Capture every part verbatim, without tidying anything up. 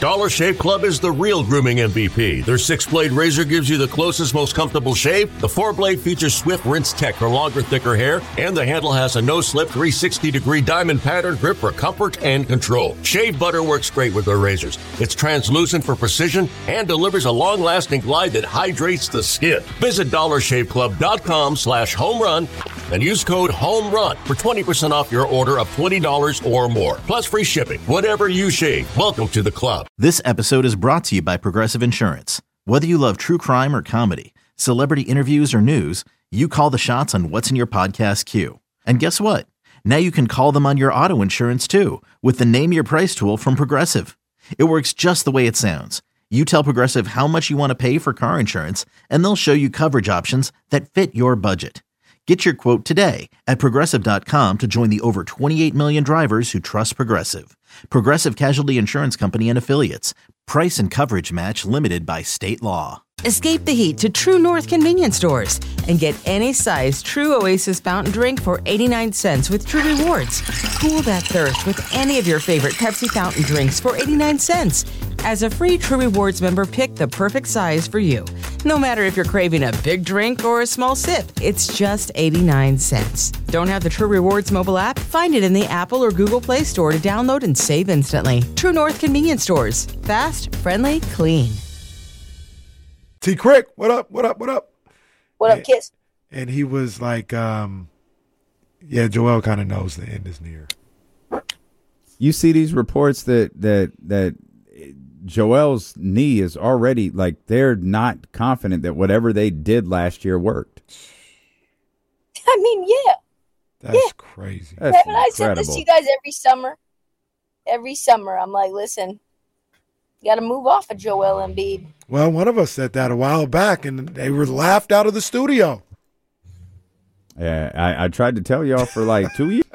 Dollar Shave Club is the real grooming M V P. Their six-blade razor gives you the closest, most comfortable shave. The four-blade features swift rinse tech for longer, thicker hair, and the handle has a no-slip three hundred sixty degree diamond pattern grip for comfort and control. Shave butter works great with their razors. It's translucent for precision and delivers a long-lasting glide that hydrates the skin. Visit dollar shave club dot com slash home run and use code HOMERUN for twenty percent off your order of twenty dollars or more. Plus free shipping. Whatever you shave, welcome to the club. This episode is brought to you by Progressive Insurance. Whether you love true crime or comedy, celebrity interviews or news, you call the shots on what's in your podcast queue. And guess what? Now you can call them on your auto insurance too with the Name Your Price tool from Progressive. It works just the way it sounds. You tell Progressive how much you want to pay for car insurance, and they'll show you coverage options that fit your budget. Get your quote today at Progressive dot com to join the over twenty-eight million drivers who trust Progressive. Progressive Casualty Insurance Company and Affiliates. Price and coverage match limited by state law. Escape the heat to True North convenience stores and get any size True Oasis fountain drink for eighty-nine cents with True Rewards. Cool that thirst with any of your favorite Pepsi fountain drinks for eighty-nine cents. As a free True Rewards member, pick the perfect size for you. No matter if you're craving a big drink or a small sip, it's just eighty-nine cents. Don't have the True Rewards mobile app? Find it in the Apple or Google Play Store to download and save instantly. True North convenience stores. Fast, friendly, clean. T. Crick, what up, what up, what up? What up, and, kids? And he was like, um, yeah, Joel kind of knows the end is near. You see these reports that that that Joel's knee is already, like, they're not confident that whatever they did last year worked. I mean, yeah. That's yeah. crazy. That's Haven't I incredible. said this to you guys every summer? Every summer, I'm like, listen, you got to move off of Joel Embiid. Well, one of us said that a while back, and they were laughed out of the studio. Yeah, I, I tried to tell y'all for like two years.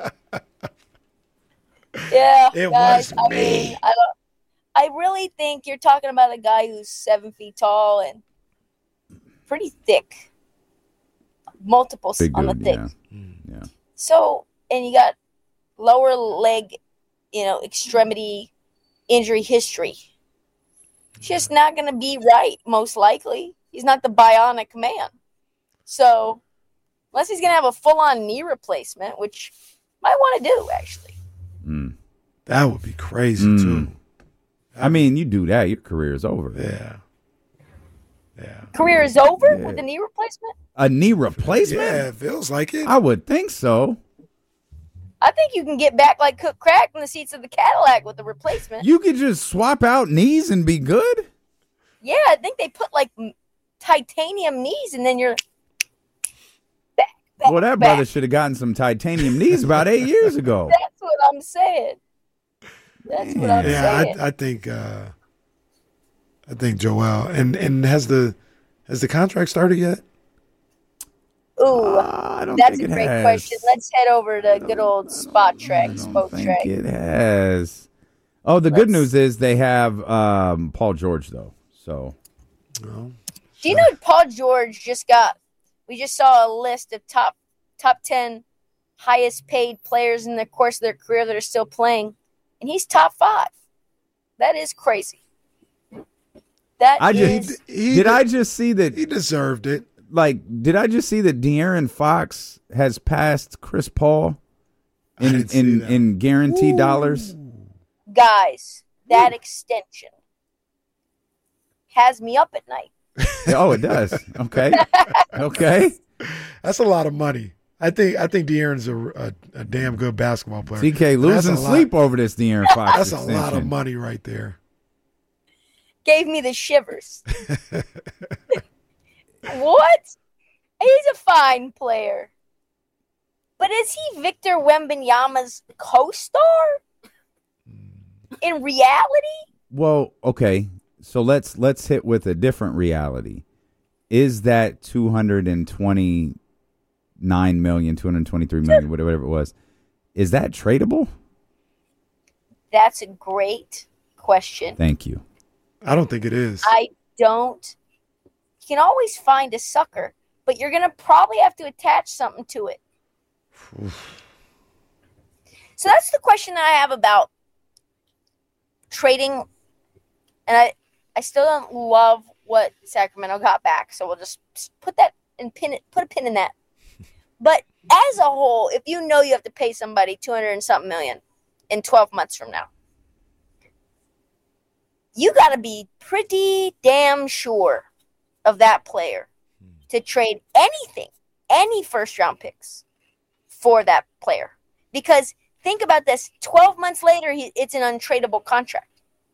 Yeah, It guys, was I me. mean, I, don't, I really think you're talking about a guy who's seven feet tall and pretty thick. Multiple Big on the dude, thick. yeah. yeah. So, and you got lower leg, you know, extremity injury history. It's just not going to be right, most likely. He's not the bionic man. So, unless he's going to have a full-on knee replacement, which might want to do, actually. Mm. That would be crazy, Mm. too. I mean, you do that, your career is over. Yeah. Yeah. Career is over Yeah. with the knee replacement? A knee replacement? Yeah, it feels like it. I would think so. I think you can get back like Cook Crack in the seats of the Cadillac with the replacement. You could just swap out knees and be good? Yeah, I think they put like m- titanium knees and then you're back, back, Well, that back. brother should have gotten some titanium knees about eight years ago. That's what I'm saying. That's what I'm yeah, saying. I, I think uh, I think Joel and and has the has the contract started yet? Ooh, I don't that's a think it great has. question. Let's head over to good old Spot I Trek, don't Spoke think Trek. it has. Oh, the good Let's- news is they have um, Paul George, though. So No. Do you know Paul George just got? We just saw a list of top top ten highest paid players in the course of their career that are still playing, and he's top five. That is crazy. That I is just He did. de- I just see that. He deserved it. Like, did I just see that De'Aaron Fox has passed Chris Paul I in didn't see in, that. in guaranteed dollars? guys. That extension has me up at night. Oh, it does. Okay, okay. That's a lot of money. I think I think De'Aaron's a, a, a damn good basketball player. C K But that's losing a lot- sleep over this De'Aaron Fox. That's a lot of extension. money right there. Gave me the shivers. What? He's a fine player. But is he Victor Wembanyama's co-star? In reality? Well, okay. So let's let's hit with a different reality. Is that two hundred twenty-nine million, two hundred twenty-three million, whatever it was, is that tradable? That's a great question. Thank you. I don't think it is. I don't. You can always find a sucker, but you're going to probably have to attach something to it. So that's the question that I have about trading And I, I still don't love what Sacramento got back. So we'll just put that and pin it, put a pin in that. But as a whole, if you know you have to pay somebody two hundred and something million in twelve months from now, you got to be pretty damn sure of that player to trade anything, any first round picks for that player. Because think about this, twelve months later, he, it's an untradeable contract.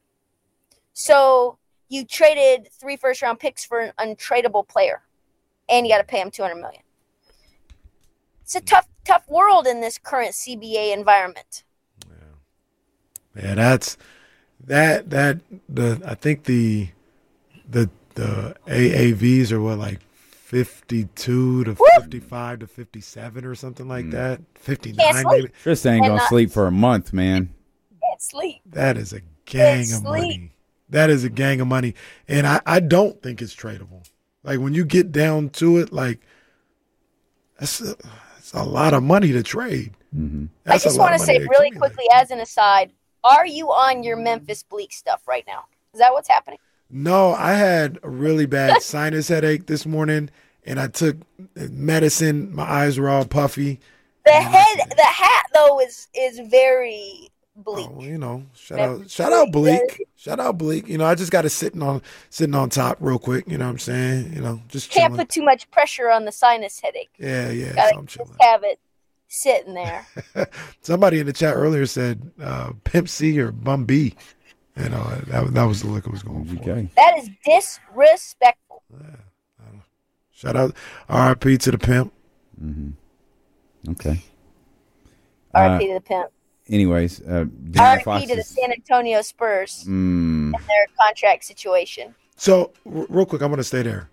So you traded three first round picks for an untradeable player, and you got to pay him two hundred million dollars. It's a tough, tough world in this current C B A environment. Yeah, yeah that's that that the I think the the the A A Vs are what, like fifty-two to fifty-five to fifty-seven or something like mm. that. fifty-nine maybe. Tris ain't gonna sleep for a month, man. Can't sleep. That is a gang Can't of sleep. money. That is a gang of money, and I I don't think it's tradable. Like when you get down to it, like that's a, that's a lot of money to trade. Mm-hmm. I just want to say really quickly, as an aside, are you on your Memphis Bleak stuff right now? Is that what's happening? No, I had a really bad sinus headache this morning, and I took medicine. My eyes were all puffy. The head, the hat though is is very bleak. Oh, you know, shout Memphis out, shout out Bleak. Bleak, shout out Bleak. You know, I just got it sitting on sitting on top real quick. You know what I'm saying? You know, just Can't chilling. put too much pressure on the sinus headache. Yeah, yeah. Gotta So I'm just chilling. have it sitting there. Somebody in the chat earlier said uh, Pimp C or Bum B. You know, that that was the look I was going for. Okay. That is disrespectful. Shout out R I P to the pimp. Mm-hmm. Okay. R I P Uh, to the pimp. Anyways, uh, R De'Aaron I P Fox to the is- San Antonio Spurs Mm, and their contract situation. So r- real quick, I'm going to stay there.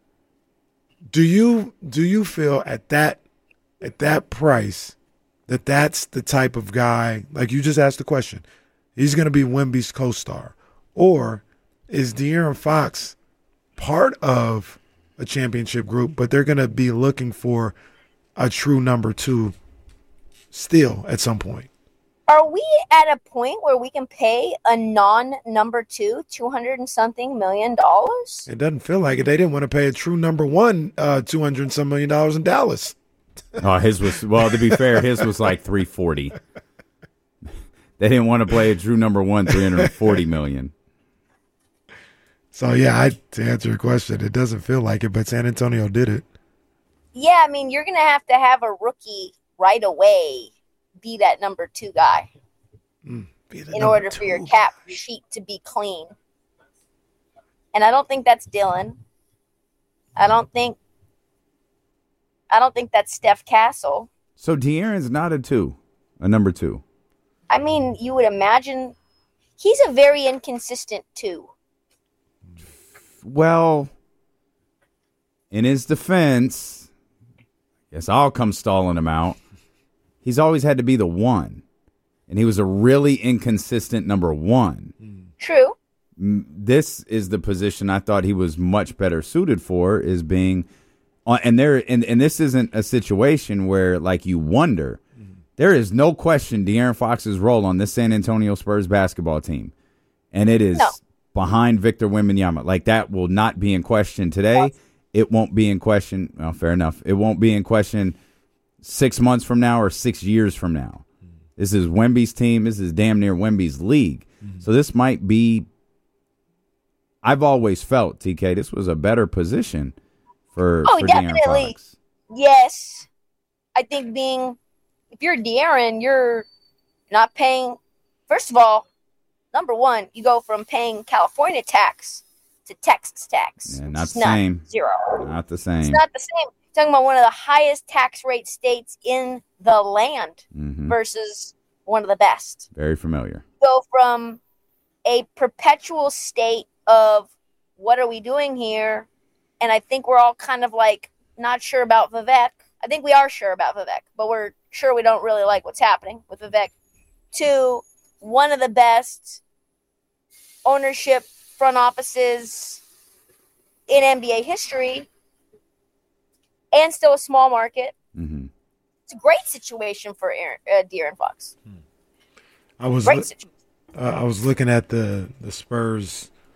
Do you do you feel at that at that price that that's the type of guy, like you just asked the question, he's going to be Wemby's co-star, or is De'Aaron Fox part of a championship group, but they're going to be looking for a true number two still at some point? Are we at a point where we can pay a non-number two two hundred and something million dollars? It doesn't feel like it. They didn't want to pay a true number one uh, two hundred and some million dollars in Dallas. oh, his was well. To be fair, his was like three forty. They didn't want to play a true number one three hundred forty million. So yeah, I, to answer your question, it doesn't feel like it, but San Antonio did it. Yeah, I mean, you're going to have to have a rookie right away be that number two guy Mm, be the in number order for your two cap guy. sheet to be clean. And I don't think that's Dylan. I don't think I don't think that's Steph Castle. So De'Aaron's not a two, a number two. I mean, you would imagine he's a very inconsistent two. Well, in his defense, guess I'll come stalling him out. He's always had to be the one, and he was a really inconsistent number one. True. M- This is the position I thought he was much better suited for, is being on, and there, and, and this isn't a situation where like you wonder. There is no question De'Aaron Fox's role on this San Antonio Spurs basketball team, and it is No. behind Victor Wembanyama. Like, that will not be in question today. It won't be in question. Well, fair enough. It won't be in question six months from now or six years from now. This is Wemby's team. This is damn near Wemby's league. So this might be. I've always felt, T K, this was a better position for, Oh, for definitely. De'Aaron Fox. Yes. I think being if you're De'Aaron, you're not paying first of all, number one, you go from paying California tax to Texas tax. Yeah, which not is the same. Zero. Not the It's same. not the same. You're talking about one of the highest tax rate states in the land Mhm. versus one of the best. Very familiar. Go from a perpetual state of what are we doing here? And I think we're all kind of like not sure about Vivek. I think we are sure about Vivek, but we're sure we don't really like what's happening with Vivek. To one of the best ownership front offices in N B A history, and still a small market. hmm It's a great situation for Aaron, uh, De'Aaron Fox. I was Great loo- situation. uh, I was looking at the the Spurs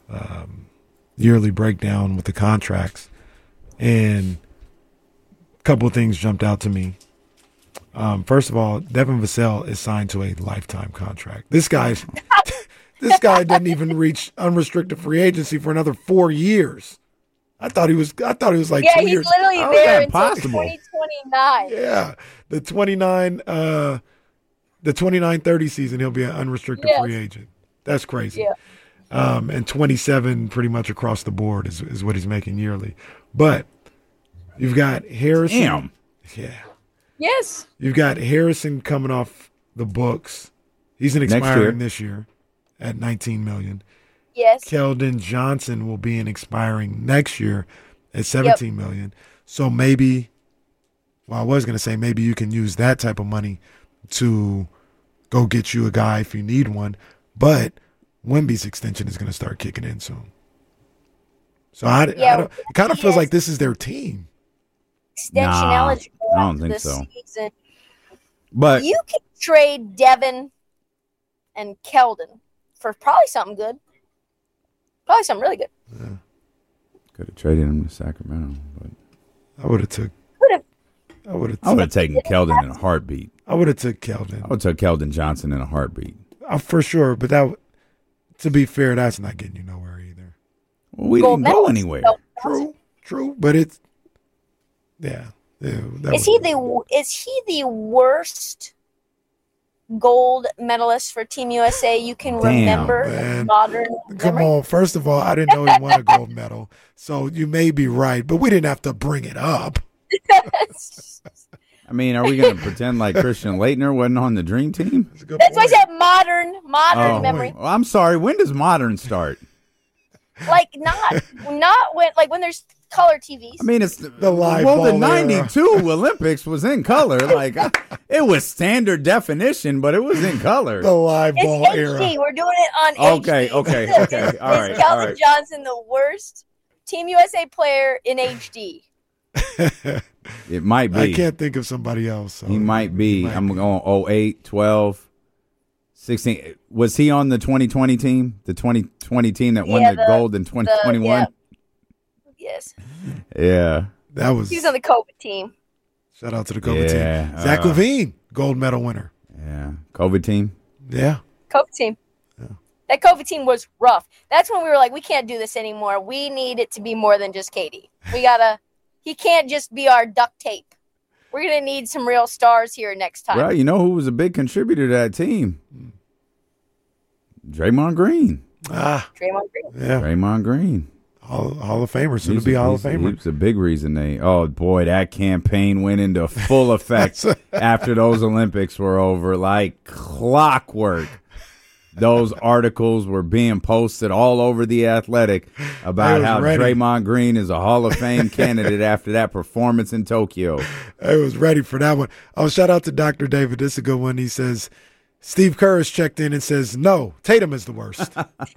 um, yearly breakdown with the contracts, and a couple of things jumped out to me. Um, first of all, Devin Vassell is signed to a lifetime contract. This guy's this guy didn't even reach unrestricted free agency for another four years. I thought he was. I thought he was like yeah, two he's years. literally How is there that until possible? twenty twenty-nine. Yeah, the twenty-nine, uh, the twenty-nine thirty season, he'll be an unrestricted Yes. free agent. That's crazy. Yeah. Um, and twenty-seven pretty much across the board is is what he's making yearly. But you've got Harrison. Damn. Yeah. Yes. You've got Harrison coming off the books. He's an Next expiring year. this year at nineteen million. Yes. Keldon Johnson will be an expiring next year at seventeen million. So maybe, well, I was going to say maybe you can use that type of money to go get you a guy if you need one. But Wemby's extension is going to start kicking in soon. So I, Yeah, I don't, it kind of feels yes. like this is their team. Extension Nah, eligible I don't after think this so. season. But You can trade Devin and Keldon for probably something good. Probably something really good. could have traded him to Sacramento. But I would have took. Could have. I would have. I would have taken Keldon in a heartbeat. I would have took I Keldon would have took Keldon Johnson in a heartbeat. uh, for sure. But that, to be fair, that's not getting you nowhere either. Well, we Gold didn't go medalist. anywhere. So- True, true. But it's yeah. yeah that Is was- he the is he the worst gold medalist for Team U S A you can Damn, remember man. in modern Come memory? on. First of all, I didn't know he won a gold medal, so you may be right, but we didn't have to bring it up. I mean, are we going to pretend like Christian Leitner wasn't on the Dream Team? That's a good That's why I point. said modern modern Oh, memory. well, I'm sorry. When does modern start? Like not not when like when there's color T Vs. I mean, it's The live well, the ball era. ninety-two Olympics was in color. Like I- it was standard definition, but it was in color. The live ball it's H D. era. We're doing it on Okay, H D. okay, Is- okay. Is, All right, is Keldon all right. Johnson the worst Team U S A player in H D? It might be. I can't think of somebody else. So. He might be. might I'm be. going oh eight, twelve, sixteen. Was he on the twenty twenty team? The twenty twenty team that won Yeah, the, the- gold in twenty twenty-one? Yes. Yeah. That was He was on the COVID team. shout out to the COVID Yeah, team. Zach uh, Levine, gold medal winner. Yeah. COVID team. Yeah. COVID team. That COVID team was rough. That's when we were like, we can't do this anymore. We need it to be more than just K D. We gotta. He can't just be our duct tape. We're gonna need some real stars here next time. Well, you know who was a big contributor to that team? Draymond Green. Ah, Draymond Green. yeah. Draymond Green. Hall, Hall of Famer, soon He's to be a- Hall of he's- Famer. He's a big reason they. Oh boy, that campaign went into full effect after those Olympics were over, like clockwork. Those articles were being posted all over the Athletic I about was how ready. Draymond Green is a Hall of Fame candidate after that performance in Tokyo. I was ready for that one. Oh, shout out to Doctor David. This is a good one. He says, Steve Kerr has checked in and says, no, Tatum is the worst.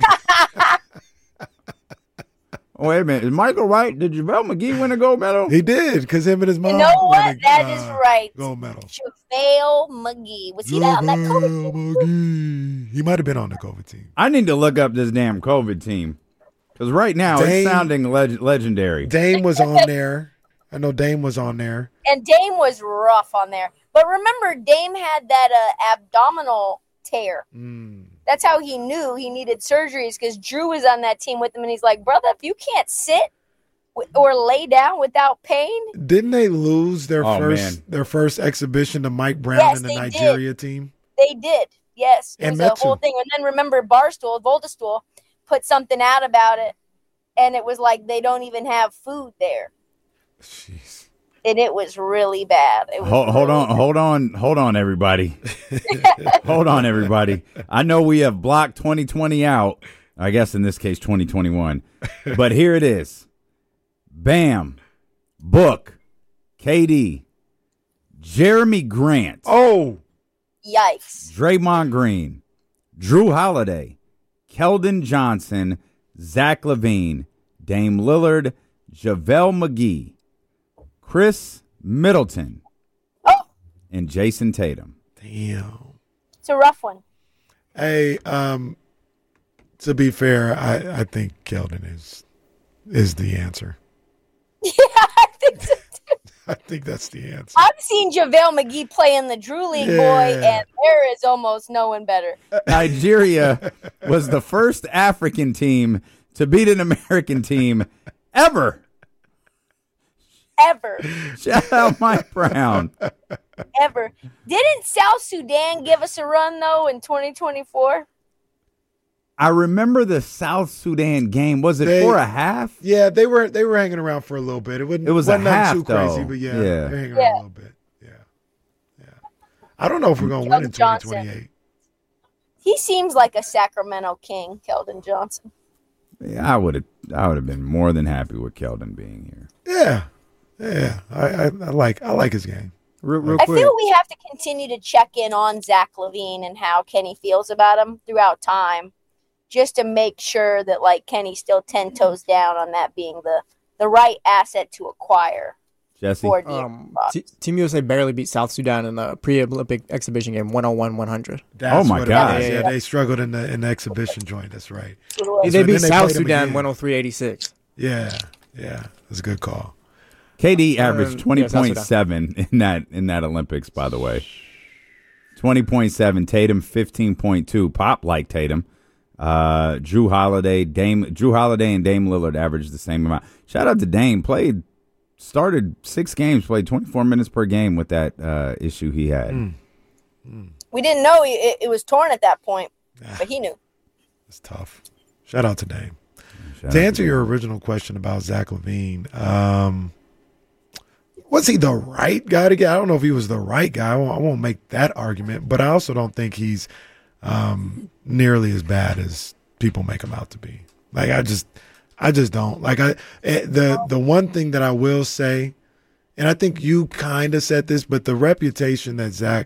Oh, wait a minute. Is Michael right? Did JaVale McGee win a gold medal? He did, because him and his mom You know what? won a, That is uh, right. gold medal. JaVale McGee. Was he not on that COVID JaVale team? McGee. He might have been on the COVID team. I need to look up this damn COVID team. Because right now Dame- it's sounding leg- legendary. Dame was on there. I know Dame was on there. And Dame was rough on there. But remember, Dame had that uh, abdominal tear. Mm. That's how he knew he needed surgeries because Drew was on that team with him. And he's like, brother, if you can't sit w- or lay down without pain, Didn't they lose their Oh, first man. their first exhibition to Mike Brown Yes, and the they Nigeria team? they did. Yes. It And was a Metsu. whole thing. And then remember, Barstool, Voldestool, put something out about it. And it was like they don't even have food there. Jeez. And it was really bad. It was Hold, hold really on, hold on, hold on, everybody. Hold on, everybody. I know we have blocked twenty twenty out. I guess in this case, twenty twenty-one. But here it is. Bam. Book. K D. Jeremy Grant. Oh, Yikes. Draymond Green. Drew Holiday. Keldon Johnson. Zach Levine. Dame Lillard. JaVale McGee. Chris Middleton. Oh, And Jason Tatum. damn. it's a rough one. Hey, um, to be fair, I, I think Keldon is is the answer. Yeah, I think so too. I think that's the answer. I've seen JaVale McGee play in the Drew League, Yeah. boy, and there is almost no one better. Nigeria was the first African team to beat an American team ever. Ever. Shout out Mike Brown. Ever. Didn't South Sudan give us a run, though, in twenty twenty-four? I remember the South Sudan game. Was it They- for a half? Yeah, they were they were hanging around for a little bit. It wasn't. It was a wasn't nothing half, too crazy, though. but yeah, Yeah. they're hanging around Yeah. a little bit. Yeah, yeah. I don't know if we're gonna win in Keldon twenty Johnson. twenty-eight. He seems like a Sacramento king, Keldon Johnson. Yeah, I would have. I would have been more than happy with Keldon being here. Yeah, yeah. I, I, I like I like his game. Real, real I quick. feel we have to continue to check in on Zach LaVine and how Kenny feels about him throughout time, just to make sure that like Kenny's still ten toes down on that being the the right asset to acquire Jesse, for the Um, T- Team U S A barely beat South Sudan in the pre-Olympic exhibition game, one oh one one hundred. That's Oh, my what God. It was. Yeah, Yeah, yeah. they struggled in the in the exhibition joint. That's right. They So they then beat they South played 'em Sudan again. one oh three eighty-six. Yeah, yeah. That's a good call. K D averaged Um, twenty yeah, South point seven in that in that Olympics. By the way, twenty point seven. Tatum fifteen point two. Pop like Tatum. Uh, Drew Holiday, Dame, Drew Holiday, and Dame Lillard averaged the same amount. Shout out to Dame. Played, started six games. Played twenty four minutes per game with that uh, issue he had. Mm. We didn't know it, it was torn at that point, but he knew. It's tough. Shout out to Dame. Shout To out answer to your Dame. original question about Zach LaVine, um, was he the right guy to get? I don't know if he was the right guy. I won't, I won't make that argument, but I also don't think he's um, nearly as bad as people make him out to be. Like I just, I just don't like. I eh, the the one thing that I will say, and I think you kind of said this, but the reputation that Zach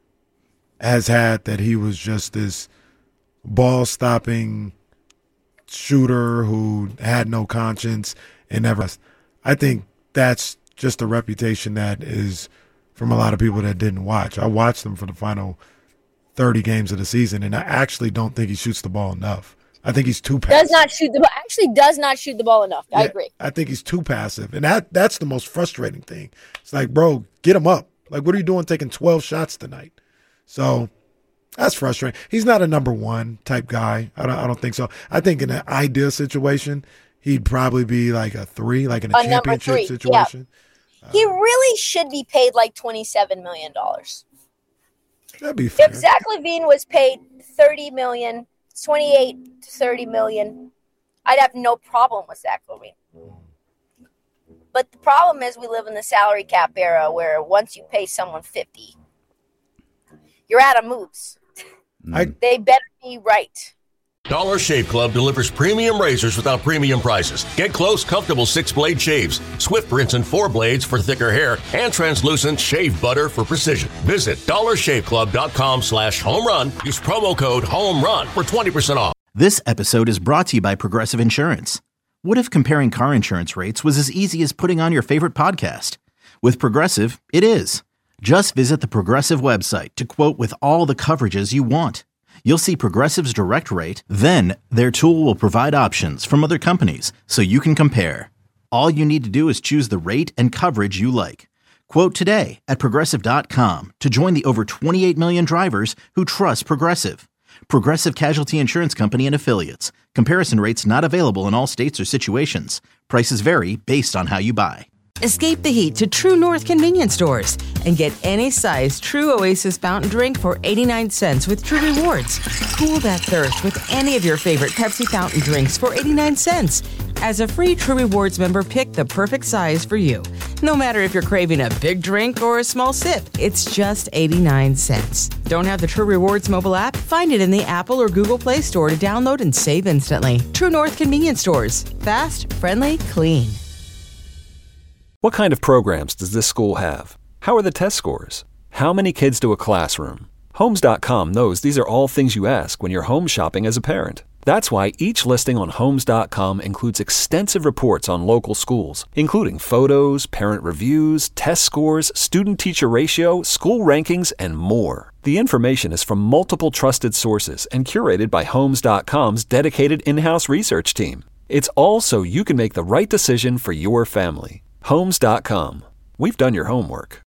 has had that he was just this ball stopping shooter who had no conscience and never. I think that's just a reputation that is from a lot of people that didn't watch. I watched him for the final thirty games of the season, and I actually don't think he shoots the ball enough. I think he's too passive. Does not shoot the ball. Actually, does not shoot the ball enough. I Yeah, agree. I think he's too passive, and that that's the most frustrating thing. It's like, bro, get him up. Like, what are you doing taking twelve shots tonight? So that's frustrating. He's not a number one type guy. I don't, I don't think so. I think in an ideal situation, he'd probably be like a three, like in a, A number championship three, situation. He really should be paid like twenty-seven million dollars. That'd be fair. If Zach LaVine was paid thirty million dollars, twenty-eight to thirty million dollars, I'd have no problem with Zach LaVine. But the problem is we live in the salary cap era where once you pay someone fifty, you're out of moves. I, They better be right. Dollar Shave Club delivers premium razors without premium prices. Get close, comfortable six-blade shaves, swift rinse and four blades for thicker hair, and translucent shave butter for precision. Visit dollarshaveclub.com slash home run. Use promo code home run for twenty percent off. This episode is brought to you by Progressive Insurance. What if comparing car insurance rates was as easy as putting on your favorite podcast? With Progressive, it is. Just visit the Progressive website to quote with all the coverages you want. You'll see Progressive's direct rate, then their tool will provide options from other companies so you can compare. All you need to do is choose the rate and coverage you like. Quote today at progressive dot com to join the over twenty-eight million drivers who trust Progressive. Progressive Casualty Insurance Company and Affiliates. Comparison rates not available in all states or situations. Prices vary based on how you buy. Escape the heat to True North convenience stores and get any size True Oasis fountain drink for eighty-nine cents with True Rewards. Cool that thirst with any of your favorite Pepsi fountain drinks for eighty-nine cents. As a free True Rewards member, pick the perfect size for you. No matter if you're craving a big drink or a small sip, it's just eighty-nine cents. Don't have the True Rewards mobile app? Find it in the Apple or Google Play Store to download and save instantly. True North convenience stores. Fast, friendly, clean. What kind of programs does this school have? How are the test scores? How many kids do a classroom? Homes dot com knows these are all things you ask when you're home shopping as a parent. That's why each listing on Homes dot com includes extensive reports on local schools, including photos, parent reviews, test scores, student-teacher ratio, school rankings, and more. The information is from multiple trusted sources and curated by Homes dot com's dedicated in-house research team. It's all so you can make the right decision for your family. Homes dot com. We've done your homework.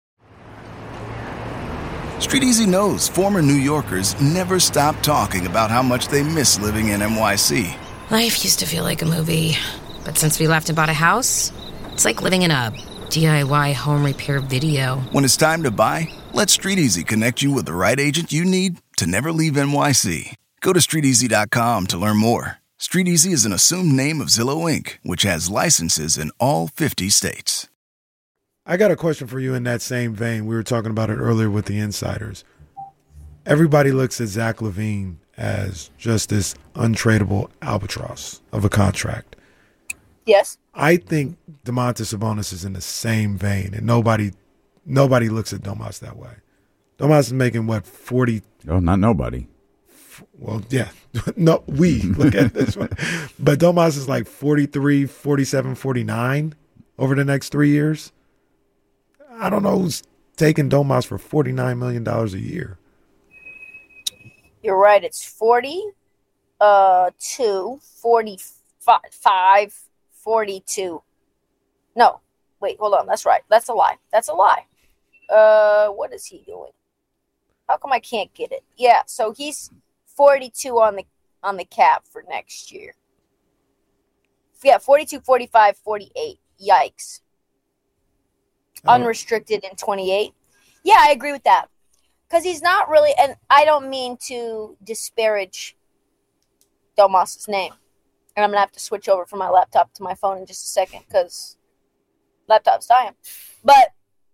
StreetEasy knows former New Yorkers never stop talking about how much they miss living in N Y C. Life used to feel like a movie, but since we left and bought a house, it's like living in a D I Y home repair video. When it's time to buy, let StreetEasy connect you with the right agent you need to never leave N Y C. Go to street easy dot com to learn more. StreetEasy is an assumed name of Zillow Incorporated, which has licenses in all fifty states. I got a question for you in that same vein. We were talking about it earlier with the insiders. Everybody looks at Zach LaVine as just this untradeable albatross of a contract. Yes. I think Domantas Sabonis is in the same vein, and nobody nobody looks at Domas that way. Domas is making, what, forty? Oh, not nobody. Well, yeah. No, we look at this one. But Domas is like forty-three, forty-seven, forty-nine over the next three years. I don't know who's taking Domas for forty-nine million dollars a year. You're right. It's forty, uh, two, forty-five, forty-two. No, wait, hold on. That's right. That's a lie. That's a lie. Uh, what is he doing? How come I can't get it? Yeah, so he's forty-two on the on the cap for next year. Yeah, forty-two, forty-five, forty-eight. Yikes. Unrestricted in twenty-eight. Yeah, I agree with that. Because he's not really, and I don't mean to disparage Domas' name. And I'm going to have to switch over from my laptop to my phone in just a second because laptop's dying. But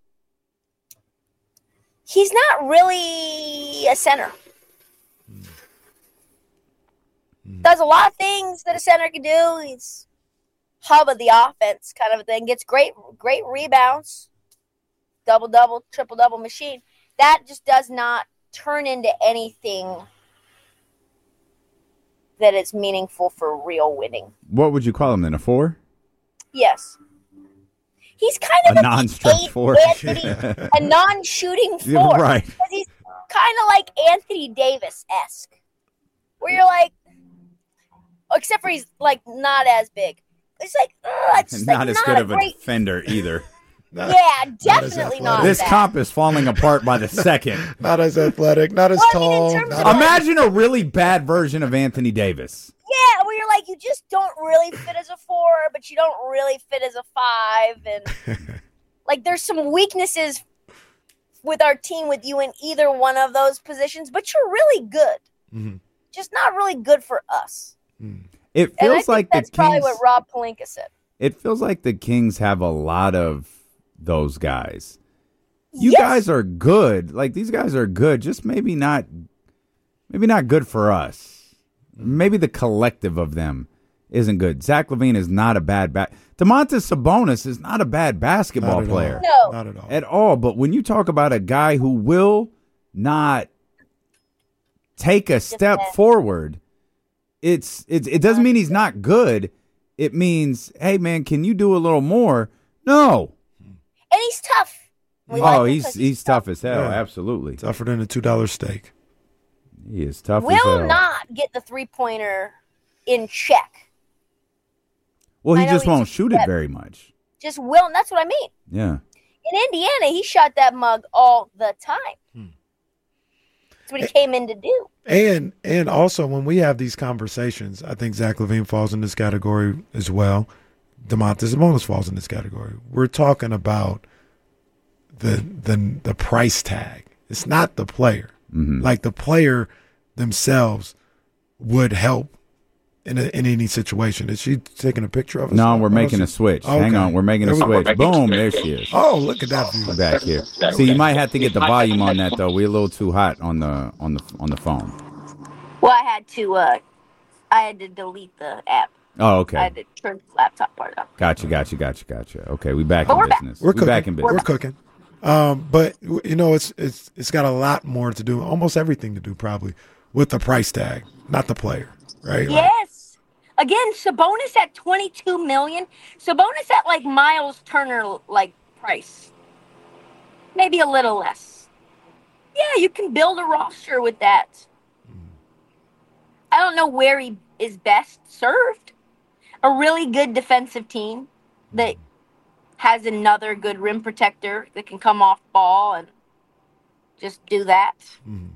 he's not really a center. Mm. Does a lot of things that a center can do. He's hub of the offense kind of a thing. Gets great, great rebounds. Double-double, triple-double machine. That just does not turn into anything that is meaningful for real winning. What would you call him then? A four? Yes. He's kind of a, a non-stretch four. Anthony, a non-shooting four. Yeah, right. Because he's kind of like Anthony Davis-esque. Where you're like, except for he's like not as big. It's like, ugh, it's not like as not good a of a great defender either. Not, yeah, definitely not. This that. comp is falling apart by the second. Not as athletic, not as well, tall. I mean, not Imagine a really bad version of Anthony Davis. Yeah, where you're like, you just don't really fit as a four, but you don't really fit as a five. And like, there's some weaknesses with our team with you in either one of those positions, but you're really good. Mm-hmm. Just not really good for us. Mm. It feels and I think like that's the probably Kings, what Rob Pelinka said. It feels like the Kings have a lot of those guys. You yes. guys are good. Like, these guys are good, just maybe not maybe not good for us. Maybe the collective of them isn't good. Zach LaVine is not a bad ba- Domantas Sabonis is not a bad basketball not player. No. Not at all. At all. But when you talk about a guy who will not take a step Defend. forward, it's, it's it doesn't mean he's not good. It means, hey, man, can you do a little more? No. And he's tough. We oh, like him he's 'cause he's tough as hell. Yeah. Absolutely. Tougher than a two dollar steak. He is tough as Will hell. not get the three-pointer in check. Well, he I know just he won't just shoot it kept- very much. Just will, and that's what I mean. Yeah. In Indiana, he shot that mug all the time. Hmm. That's what he came in to do. And and also when we have these conversations, I think Zach LaVine falls in this category as well. Domantas Sabonis falls in this category. We're talking about the the the price tag. It's not the player. Mm-hmm. Like the player themselves would help in a, in any situation. Is she taking a picture of us? No, we're Oh, making she- a switch. Okay. Hang on, we're making a There we- switch. Boom, there she is. Oh, look at that view. Back here. See, you might have to get the volume on that though. We're a little too hot on the on the on the phone. Well, I had to, uh, I had to delete the app. Oh, I okay. had to turn the laptop part off. Gotcha, gotcha, gotcha, gotcha. Okay, we back But in we're back. business. We're we cooking. back in We're business. cooking. Um, but you know, it's it's it's got a lot more to do, almost everything to do, probably with the price tag, not the player, right? Like, Yes. Again, Sabonis at twenty-two million dollars. Sabonis at like Miles Turner like price. Maybe a little less. yeah, you can build a roster with that. I don't know where he is best served. A really good defensive team that has another good rim protector that can come off ball and just do that. Mm.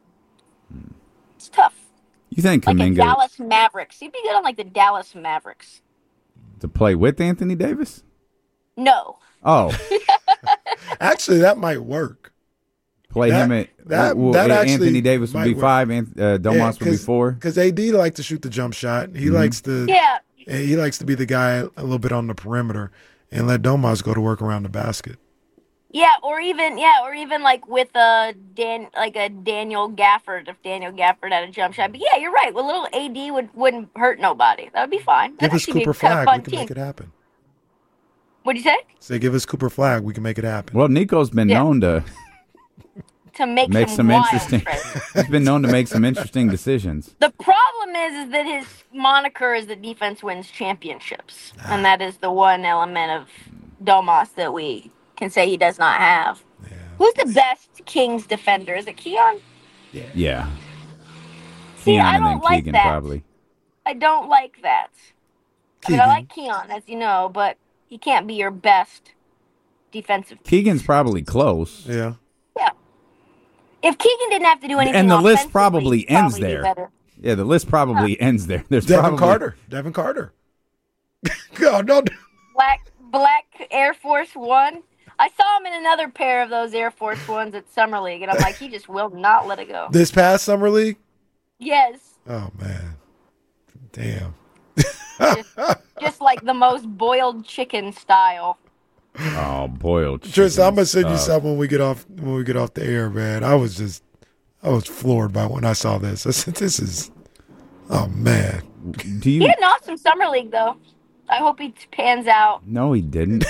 It's tough. You think Like a Kuminga Dallas Mavericks. He'd be good on like the Dallas Mavericks. to play with Anthony Davis? No. Oh, Actually, that might work. play That- him at that- well, that Anthony actually Davis would might be work. five, and uh, Domas would be four. Because A D likes to shoot the jump shot. He Mhm. likes to. Yeah. He likes to be the guy a little bit on the perimeter and let Domas go to work around the basket. Yeah, or even yeah, or even like with a Dan, like a Daniel Gafford, if Daniel Gafford had a jump shot. But yeah, you're right. Well, little A D would wouldn't hurt nobody. That would be fine. Give That'd us actually be Cooper a kind of Flag. fun We can team. make it happen. What'd you say? Say, give us Cooper Flag. We can make it happen. Well, Nico's been Yeah. known to To make, make some, some wild interesting. trades. He's been known to make some interesting decisions. The problem is, is that his moniker is that defense wins championships, and that is the one element of Domas that we can say he does not have. Who's the best Kings defender? Is it Keon? Yeah. See, Keon I and then don't like Keegan that. probably. I don't like that. I mean, I Keegan. like Keon, as you know, but he can't be your best defensive. Keegan's probably close. Yeah. Yeah. If Keegan didn't have to do anything, And the list offensively, probably he'd ends probably be there. better. Yeah, the list probably ends there. There's Devin probably, Carter. Devin Carter. God, no. Black Black Air Force One. I saw him in another pair of those Air Force Ones at Summer League, and I'm like, he just will not let it go. This past summer league. Yes, Oh man. Damn. just, just like the most boiled chicken style. Oh, boiled chicken. Tristan, I'm gonna send you stuff. something when we get off when we get off the air, man. I was just I was floored by when I saw this. I said, this is oh man. Do He you? had an awesome Summer League, though. I hope he pans out. No, he didn't.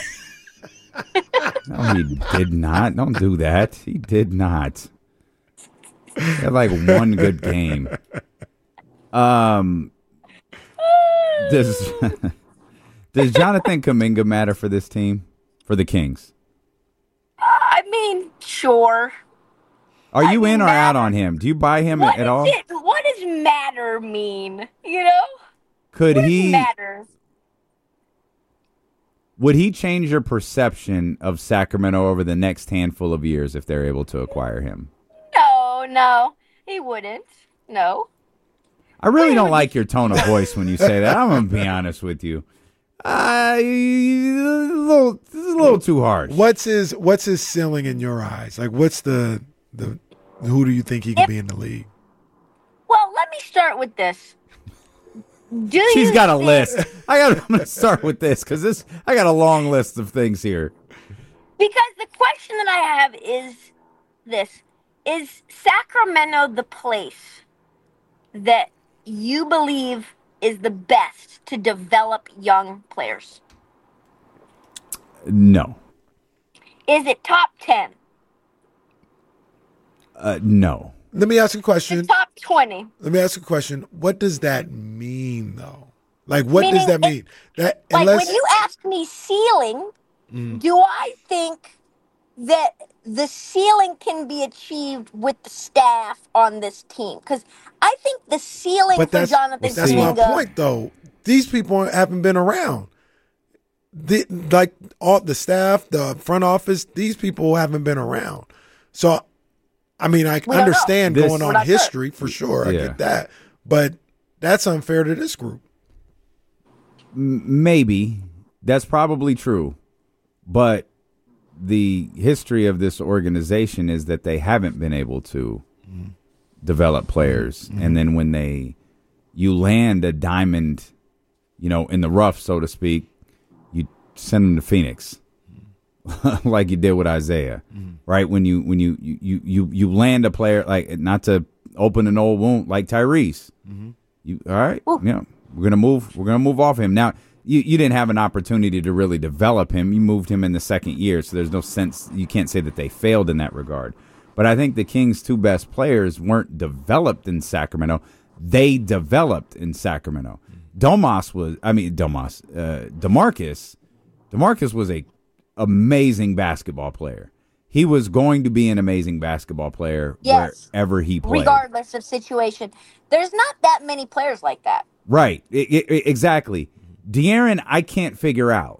No, he did not. Don't do that. He did not. He had like one good game. Um, does does Jonathan Kuminga matter for this team, for the Kings? Uh, I mean, sure. Are you I in or matter. out on him? Do you buy him What at does all? it? What does matter mean? You know, Could what does he? matter? Would he change your perception of Sacramento over the next handful of years if they're able to acquire him? No, no, he wouldn't. No. I really don't like your tone of voice when you say that. I'm gonna be honest with you. Uh, a little, this is a little too harsh. What's his what's his ceiling in your eyes? Like what's the the who do you think he could be in the league? Well, let me start with this. Do She's you got a think- list. I got. I'm gonna start with this because this. I got a long list of things here. Because the question that I have is this: is Sacramento the place that you believe is the best to develop young players? No. Is it top ten? Uh, no. Let me ask you a Is question. it top twenty? Let me ask you a question. What does that mean though? Like what Meaning does that it- mean? That Like unless when you ask me ceiling, Mm. do I think that the ceiling can be achieved with the staff on this team? Because I think the ceiling but for that's Jonathan that's my Kuminga. point though. These people haven't been around. The, like all the staff, the front office, these people haven't been around. So I mean, I We don't understand know. This- going We're on not sure. history for sure. I Yeah. get that. But that's unfair to this group. M- maybe that's probably true, but the history of this organization is that they haven't been able to develop players, and then when they you land a diamond, you know, in the rough, so to speak, you send them to Phoenix. Like you did with Isaiah, right? When you when you, you you you land a player, like, not to open an old wound, like Tyrese. You all right? Ooh. Yeah, we're gonna move. We're gonna move off him now. You you didn't have an opportunity to really develop him. You moved him in the second year, so there's no sense. You can't say that they failed in that regard. But I think the Kings' two best players weren't developed in Sacramento. They developed in Sacramento. Domas was, I mean, Domas, uh, DeMarcus. DeMarcus was a amazing basketball player. he was going to be an amazing basketball player Yes. wherever he played. Regardless of situation. There's not that many players like that. Right. I- I- exactly. De'Aaron, I can't figure out.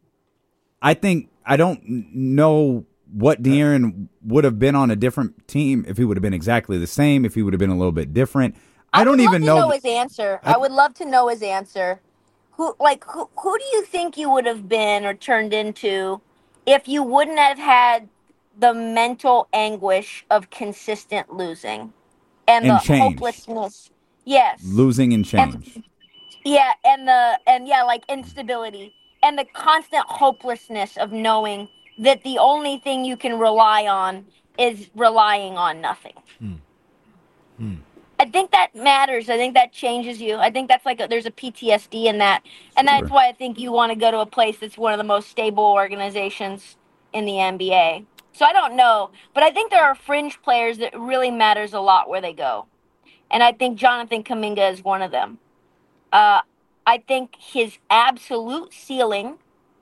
I think I don't know what De'Aaron would have been on a different team, if he would have been exactly the same, if he would have been a little bit different. I, I don't would even love to know. know his answer. I, I would love to know his answer. Who, like, who, who do you think you would have been or turned into if you wouldn't have had the mental anguish of consistent losing and, And the change. hopelessness? Yes. Losing and change. And, yeah, and the and yeah, like instability and the constant hopelessness of knowing that the only thing you can rely on is relying on nothing. Hmm. Hmm. I think that matters. I think that changes you. I think that's like a, there's a P T S D in that, and Sure. that's why I think you want to go to a place that's one of the most stable organizations in the N B A. So I don't know, but I think there are fringe players that really matters a lot where they go, and I think Jonathan Kuminga is one of them. Uh, I think his absolute ceiling,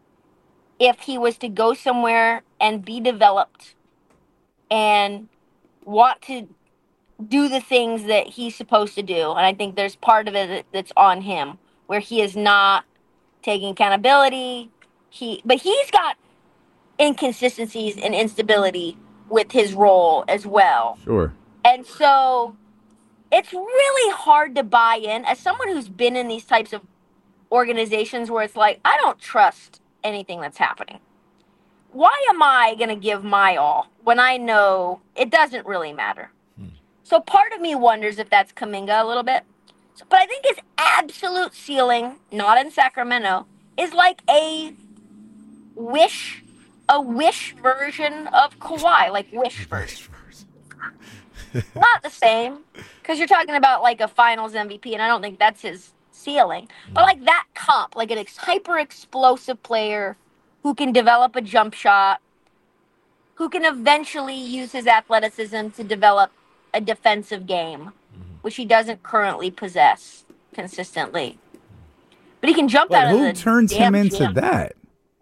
if he was to go somewhere and be developed and want to do the things that he's supposed to do, and I think there's part of it that's on him, where he is not taking accountability. He, but he's got inconsistencies and instability with his role as well. Sure. And so it's really hard to buy in as someone who's been in these types of organizations where it's like, I don't trust anything that's happening. Why am I going to give my all when I know it doesn't really matter? Hmm. So part of me wonders if that's Kuminga a little bit. So, but I think his absolute ceiling, not in Sacramento, is like a wish, a wish version of Kawhi, like wish version. Not the same, because you're talking about like a finals M V P, and I don't think that's his ceiling. But like that comp, like an ex- hyper explosive player who can develop a jump shot, who can eventually use his athleticism to develop a defensive game, mm-hmm. which he doesn't currently possess consistently. But he can jump Wait, out of who the turns him damn into gym. that?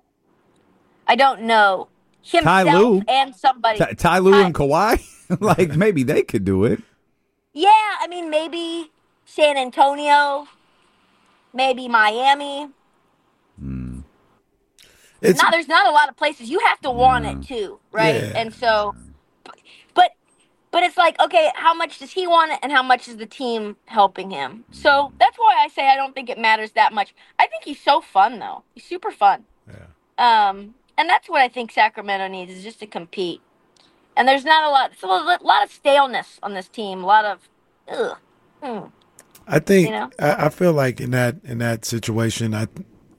I don't know. Ty Himself Lue? and somebody. Ty, Ty Lue and Kawhi? Like, maybe they could do it. Yeah, I mean, maybe San Antonio, maybe Miami. Mm. It's, not, there's not a lot of places. You have to want Yeah. it too, right? Yeah. And so, but but it's like, okay, how much does he want it, and how much is the team helping him? So that's why I say I don't think it matters that much. I think he's so fun though. He's super fun. Yeah. Um, and that's what I think Sacramento needs, is just to compete. And there's not a lot, so a lot of staleness on this team. A lot of, ugh. Hmm. I think You know? I, I feel like in that in that situation, I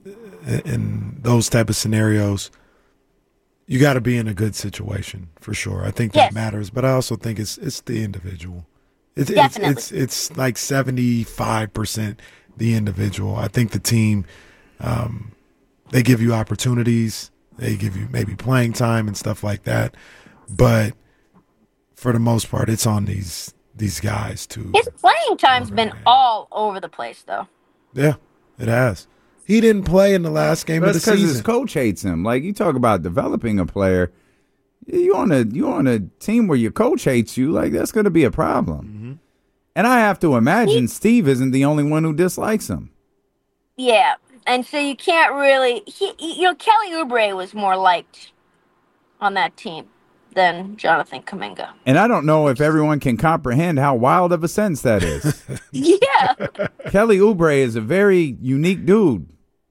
in those type of scenarios, you got to be in a good situation for sure. I think that Yes. matters, but I also think it's it's the individual. It's Definitely. it's it's it's like seventy-five percent the individual. I think the team, um, they give you opportunities, they give you maybe playing time and stuff like that, but for the most part, it's on these these guys to. His playing time's been all over the place, though. Yeah, it has. He didn't play in the last game But of the it's because his season. coach hates him. Like, you talk about developing a player. You on a you on a team where your coach hates you, like, that's going to be a problem. Mm-hmm. And I have to imagine Steve isn't the only one who dislikes him. Yeah, and so you can't really. He, you know, Kelly Oubre was more liked on that team than Jonathan Kuminga. And I don't know if everyone can comprehend how wild of a sentence that is. Yeah, Kelly Oubre is a very unique dude.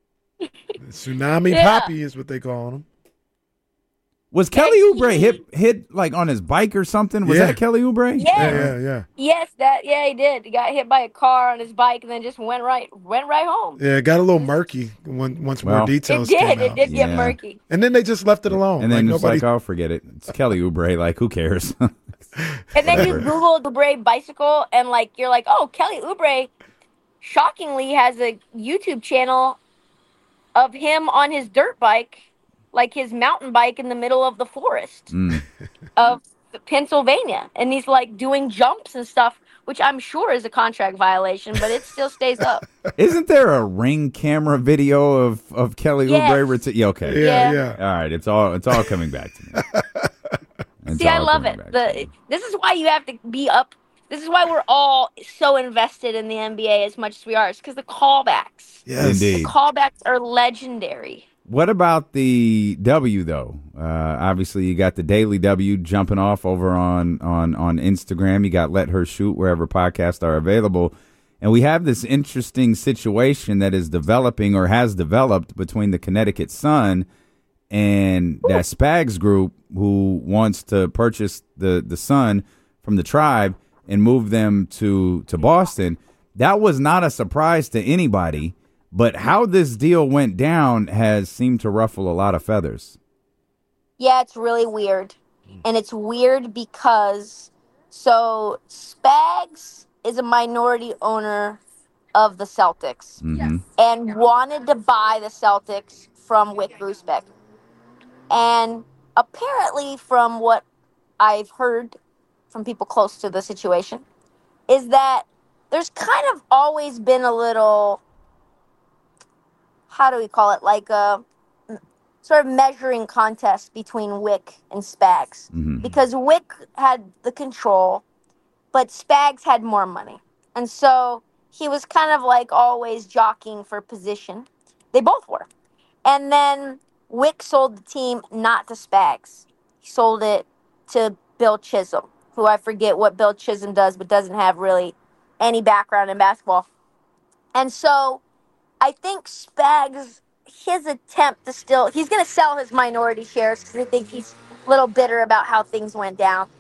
Tsunami Yeah. Poppy is what they call him. Was Kelly And Oubre he- hit hit like on his bike or something? Was Yeah. that Kelly Oubre? yeah, Yeah, yeah, yeah. yes, that yeah he did. He got hit by a car on his bike and then just went right went right home. Yeah, it got a little murky when, once Well- more It details did. came It out. did get Yeah. murky. And then they just left it alone. And then like it's nobody. like, oh, forget it. It's Kelly Oubre. Like, who cares? And then you Google Oubre bicycle, and like you're like, oh, Kelly Oubre, shockingly, has a YouTube channel of him on his dirt bike, like his mountain bike in the middle of the forest Mm. of Pennsylvania, and he's like doing jumps and stuff, which I'm sure is a contract violation, but it still stays up. Isn't there a Ring camera video of, of Kelly Yes. Oubre? Reti- yeah, okay. Yeah, Yeah. yeah. All right, it's all it's all coming back to me. See, I love it. The this is why you have to be up. This is why we're all so invested in the N B A as much as we are. It's because the callbacks. Yes. Indeed. The callbacks are legendary. What about the W though? Uh, obviously, you got the Daily W jumping off over on on on Instagram. You got Let Her Shoot wherever podcasts are available, and we have this interesting situation that is developing or has developed between the Connecticut Sun and that Spags group, who wants to purchase the the Sun from the Tribe and move them to to Boston. That was not a surprise to anybody. But how this deal went down has seemed to ruffle a lot of feathers. Yeah, it's really weird. And it's weird because, so Spags is a minority owner of the Celtics Mm-hmm. and wanted to buy the Celtics from Wyc Grousbeck. And apparently, from what I've heard from people close to the situation, is that there's kind of always been a little, how do we call it, like a sort of measuring contest between Wyc and Spags. Mm-hmm. Because Wyc had the control, but Spags had more money. And so he was kind of like always jockeying for position. They both were. And then Wyc sold the team not to Spags. He sold it to Bill Chisholm, who I forget what Bill Chisholm does, but doesn't have really any background in basketball. And so I think Spags, his attempt to still, he's going to sell his minority shares because I think he's a little bitter about how things went down.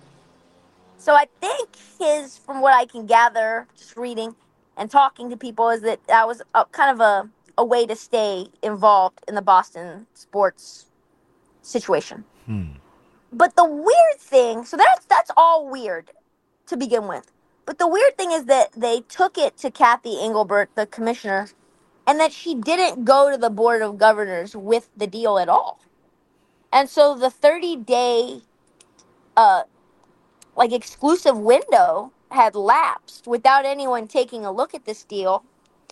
So I think his, from what I can gather, just reading and talking to people, is that that was a, kind of a, a way to stay involved in the Boston sports situation. Hmm. But the weird thing, so that's that's all weird to begin with. But the weird thing is that they took it to Kathy Engelbert, the commissioner, and that she didn't go to the Board of Governors with the deal at all. And so the thirty-day uh, like exclusive window had lapsed without anyone taking a look at this deal.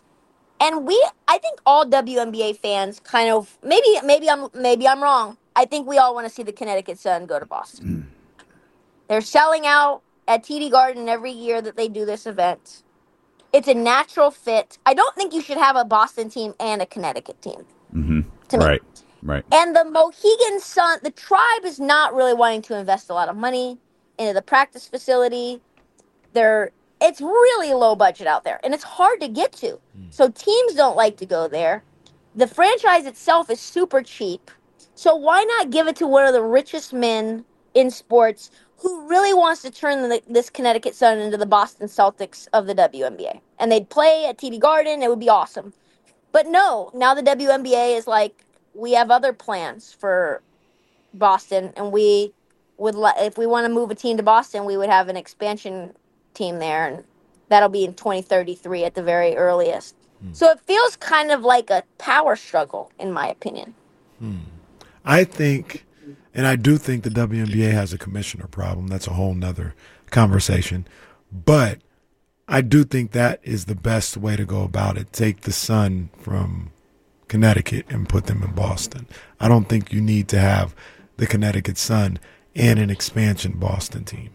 And we, I think all W N B A fans kind of, maybe maybe I'm maybe I'm wrong. I think we all want to see the Connecticut Sun go to Boston. They're selling out at T D Garden every year that they do this event. It's a natural fit. I don't think you should have a Boston team and a Connecticut team. Mm-hmm. To me. Right, right. And the Mohegan Sun, the Tribe is not really wanting to invest a lot of money into the practice facility. They're, it's really low budget out there, and it's hard to get to. So teams don't like to go there. The franchise itself is super cheap. So why not give it to one of the richest men in sports who really wants to turn the, this Connecticut Sun into the Boston Celtics of the W N B A? And they'd play at T D Garden. It would be awesome. But no, now the W N B A is like, we have other plans for Boston, and we would li- if we want to move a team to Boston, we would have an expansion team there, and that'll be in twenty thirty-three at the very earliest. Hmm. So it feels kind of like a power struggle, in my opinion. Hmm. I think, and I do think the W N B A has a commissioner problem. That's a whole nother conversation. But I do think that is the best way to go about it. Take the Sun from Connecticut and put them in Boston. I don't think you need to have the Connecticut Sun and an expansion Boston team.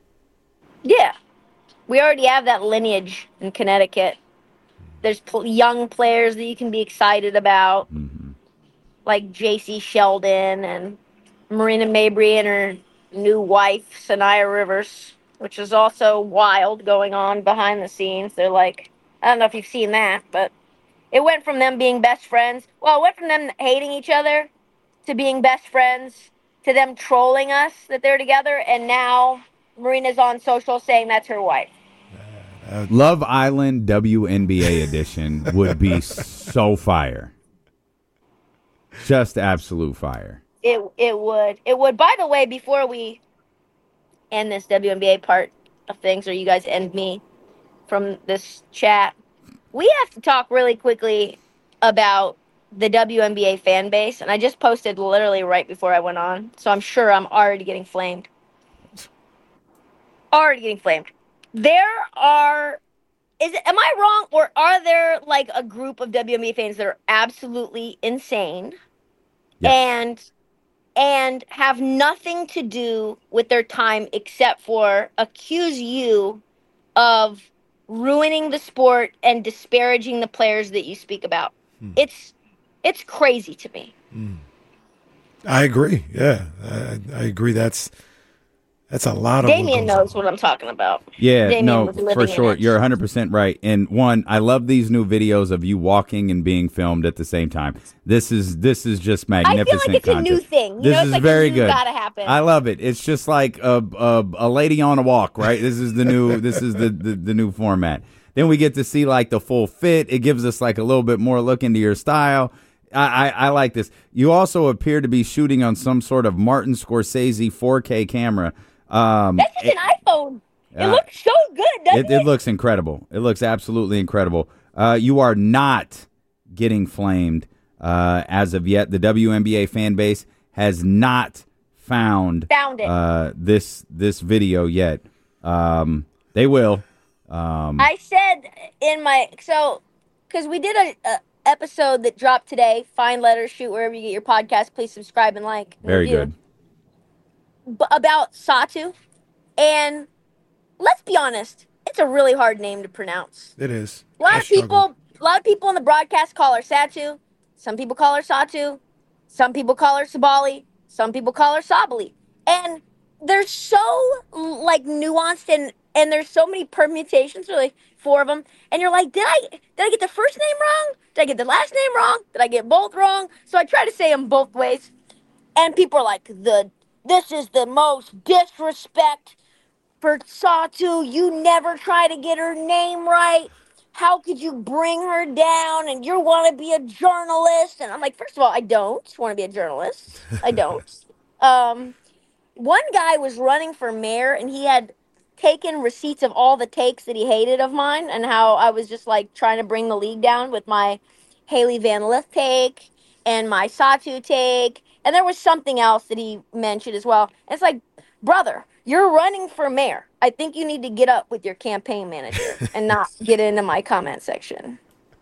Yeah. We already have that lineage in Connecticut. There's pl- young players that you can be excited about, mm-hmm. like J C Sheldon and Marina Mabrey and her new wife, Sanaya Rivers, which is also wild going on behind the scenes. They're like, I don't know if you've seen that, but it went from them being best friends. Well, it went from them hating each other to being best friends to them trolling us that they're together. And now Marina's on social saying that's her wife. Love Island W N B A edition would be so fire. Just absolute fire. It it would. It would. By the way, before we end this W N B A part of things, or you guys end me from this chat, we have to talk really quickly about the W N B A fan base. And I just posted literally right before I went on, so I'm sure I'm already getting flamed. Already getting flamed. There are, is it, am I wrong, or are there like a group of W N B A fans that are absolutely insane? Yes. And and have nothing to do with their time except for accuse you of ruining the sport and disparaging the players that you speak about. Hmm. It's it's crazy to me. Hmm. I agree. Yeah, I, I agree. That's that's a lot of. Damien knows what I'm talking about. Yeah, Damien no, was living for sure. in it. You're one hundred percent right. And one, I love these new videos of you walking and being filmed at the same time. This is this is just magnificent. I feel like it's content. a new thing. You this know, it's is like very this good. Gotta happen. I love it. It's just like a a, a lady on a walk, right? This is the new this is the, the the new format. Then we get to see like the full fit. It gives us like a little bit more look into your style. I, I, I like this. You also appear to be shooting on some sort of Martin Scorsese four K camera. Um, That's just an iPhone. It uh, looks so good, doesn't it, it? It looks incredible. It looks absolutely incredible. Uh, you are not getting flamed uh, as of yet. The W N B A fan base has not found, found it. Uh, this this video yet. Um, they will. Um, I said in my so because we did a, a episode that dropped today. Find, letters, shoot wherever you get your podcast. Please subscribe and like. And very review. good. B- about Satu, and let's be honest, it's a really hard name to pronounce. It is. A lot I of people, struggle. a lot of people in the broadcast call her Satu. Some people call her Satu. Some people call her Sabali. Some people call her Sabali. And they're so like nuanced, and and there's so many permutations, really four of them. And you're like, did I did I get the first name wrong? Did I get the last name wrong? Did I get both wrong? So I try to say them both ways, and people are like, the this is the most disrespect for Satu. You never try to get her name right. How could you bring her down? And you want to be a journalist? And I'm like, first of all, I don't want to be a journalist. I don't. um, one guy was running for mayor, and he had taken receipts of all the takes that he hated of mine, and how I was just like trying to bring the league down with my Haley Van Lith take and my Satu take. And there was something else that he mentioned as well. And it's like, brother, you're running for mayor. I think you need to get up with your campaign manager and not get into my comment section.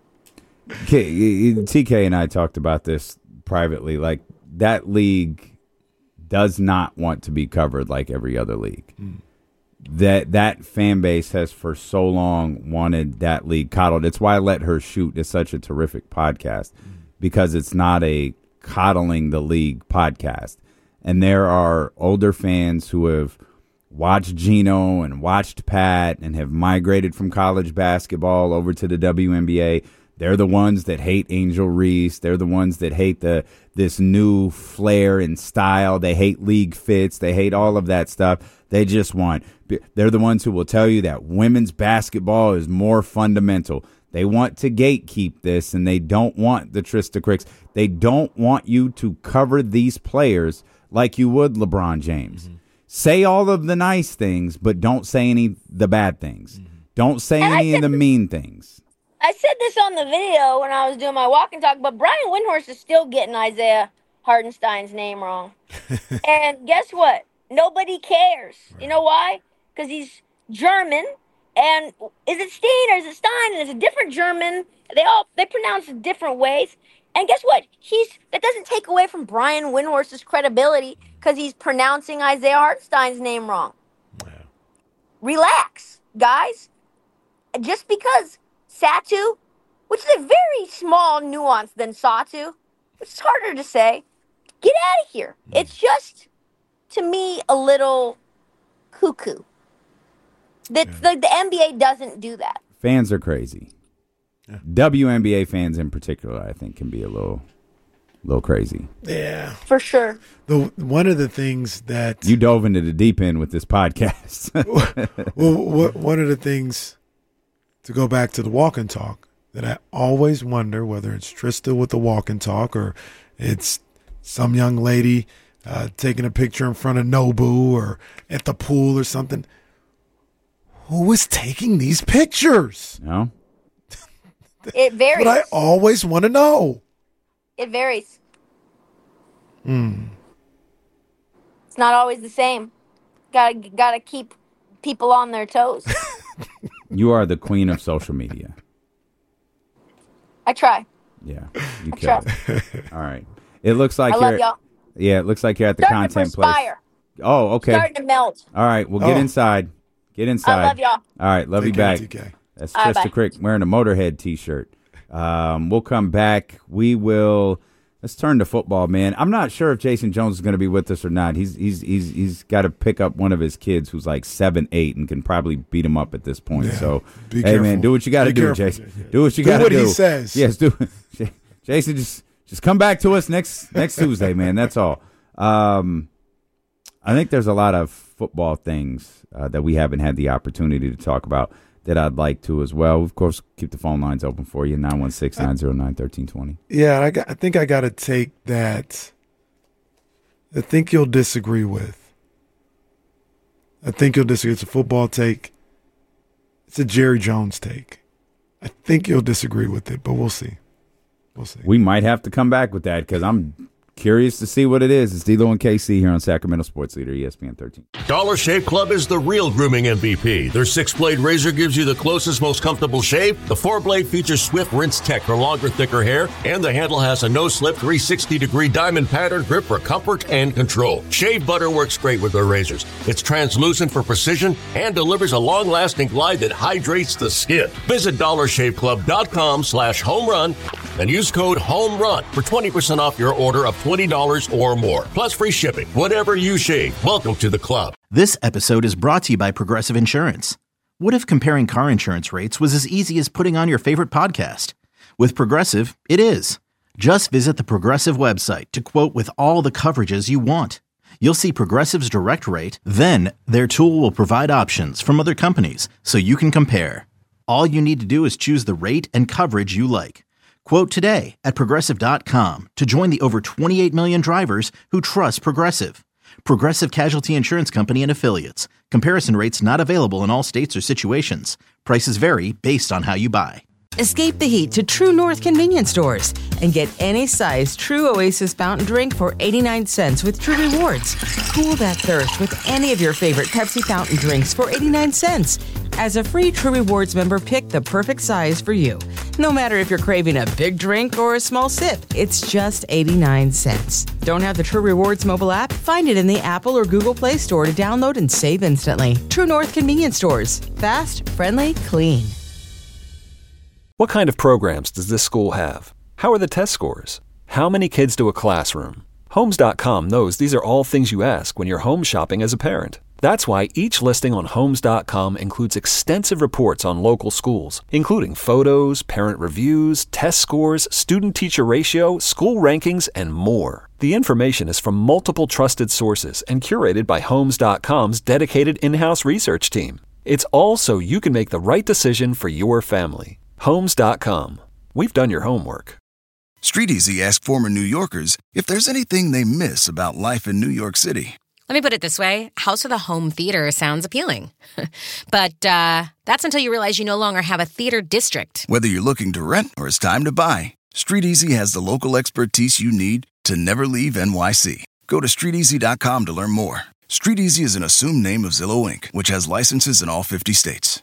T K and I talked about this privately. Like, that league does not want to be covered like every other league. Mm. That that fan base has for so long wanted that league coddled. It's why Let Her Shoot is such a terrific podcast, mm. because it's not a coddling the league podcast. And there are older fans who have watched Gino and watched Pat and have migrated from college basketball over to the W N B A. They're the ones that hate Angel Reese. They're the ones that hate the this new flair and style. They hate league fits. They hate all of that stuff. They just want, they're the ones who will tell you that women's basketball is more fundamental. They want to gatekeep this, and they don't want the Trista Cricks. They don't want you to cover these players like you would LeBron James. Mm-hmm. Say all of the nice things, but don't say any the bad things. Mm-hmm. Don't say and any of the mean things. I said this on the video when I was doing my walk and talk, but Brian Windhorst is still getting Isaiah Hartenstein's name wrong. And guess what? Nobody cares. Right. You know why? Because he's German. And is it Steen or is it Stein? And it's a different German. They all they pronounce it different ways. And guess what? He's that doesn't take away from Brian Windhorst's credibility because he's pronouncing Isaiah Hartenstein's name wrong. Yeah. Relax, guys. Just because Satu, which is a very small nuance than Satu, which is harder to say, get out of here. Mm. It's just, to me, a little cuckoo. The, yeah. the, the N B A doesn't do that. Fans are crazy. Yeah. W N B A fans in particular, I think, can be a little, little crazy. Yeah, for sure. The one of the things that you dove into the deep end with this podcast. well, one of the things, to go back to the walk and talk, that I always wonder whether it's Trista with the walk and talk or it's some young lady uh, taking a picture in front of Nobu or at the pool or something. Who is taking these pictures? No. It varies. But I always want to know. It varies. Hmm. It's not always the same. Gotta gotta keep people on their toes. You are the queen of social media. I try. Yeah, you I kill try. it. All right. It looks like I love you're, y'all. Yeah, it looks like you're at the Starting content to place. perspire. Oh, okay. Starting to melt. All right, well, get Oh. inside. Get inside. I love y'all. All right, love Take you care, back. T K. That's All right, Trista bye. Crick wearing a Motorhead T-shirt. Um, we'll come back. We will. Let's turn to football, man. I'm not sure if Jason Jones is going to be with us or not. He's he's he's he's got to pick up one of his kids who's like seven, eight, and can probably beat him up at this point. Yeah, So, be hey, man, careful. do what you got to Be do, careful, Jason. Jason. Do what you Do got to what do. he says. Yes, do. Jason, just just come back to us next next Tuesday, man. That's all. Um, I think there's a lot of football things uh, that we haven't had the opportunity to talk about that I'd like to as well. Of course, keep the phone lines open for you, nine one six, nine zero nine, one three two zero. Yeah, I, got, I think I got to take that. I think you'll disagree with. I think you'll disagree. It's a football take. It's a Jerry Jones take. I think you'll disagree with it, but we'll see. We'll see. We might have to come back with that because I'm curious to see what it is. It's D-Lo and K C here on Sacramento Sports Leader, E S P N thirteen. Dollar Shave Club is the real grooming M V P. Their six-blade razor gives you the closest, most comfortable shave. The four-blade features Swift Rinse Tech for longer, thicker hair, and the handle has a no-slip three sixty degree diamond pattern grip for comfort and control. Shave butter works great with their razors. It's translucent for precision and delivers a long-lasting glide that hydrates the skin. Visit dollar shave club dot com slash home run and use code HOMERUN for twenty percent off your order of twenty dollars or more, plus free shipping. Whatever you shave, welcome to the club. This episode is brought to you by Progressive Insurance. What if comparing car insurance rates was as easy as putting on your favorite podcast? With Progressive, it is. Just visit the Progressive website to quote with all the coverages you want. You'll see Progressive's direct rate, then their tool will provide options from other companies so you can compare. All you need to do is choose the rate and coverage you like. Quote today at Progressive dot com to join the over twenty-eight million drivers who trust Progressive. Progressive Casualty Insurance Company and Affiliates. Comparison rates not available in all states or situations. Prices vary based on how you buy. Escape the heat to True North convenience stores and get any size True Oasis fountain drink for eighty-nine cents with True Rewards. Cool that thirst with any of your favorite Pepsi fountain drinks for eighty-nine cents. As a free True Rewards member, pick the perfect size for you. No matter if you're craving a big drink or a small sip, it's just eighty-nine cents. Don't have the True Rewards mobile app? Find it in the Apple or Google Play Store to download and save instantly. True North convenience stores. Fast, friendly, clean. What kind of programs does this school have? How are the test scores? How many kids do a classroom? Homes dot com knows these are all things you ask when you're home shopping as a parent. That's why each listing on Homes dot com includes extensive reports on local schools, including photos, parent reviews, test scores, student-teacher ratio, school rankings, and more. The information is from multiple trusted sources and curated by Homes dot com's dedicated in-house research team. It's all so you can make the right decision for your family. Homes dot com. We've done your homework. Street Easy asked former New Yorkers if there's anything they miss about life in New York City. Let me put it this way. House with a home theater sounds appealing. But uh, that's until you realize you no longer have a theater district. Whether you're looking to rent or it's time to buy, Street Easy has the local expertise you need to never leave N Y C. Go to street easy dot com to learn more. Street Easy is an assumed name of Zillow Incorporated, which has licenses in all fifty states.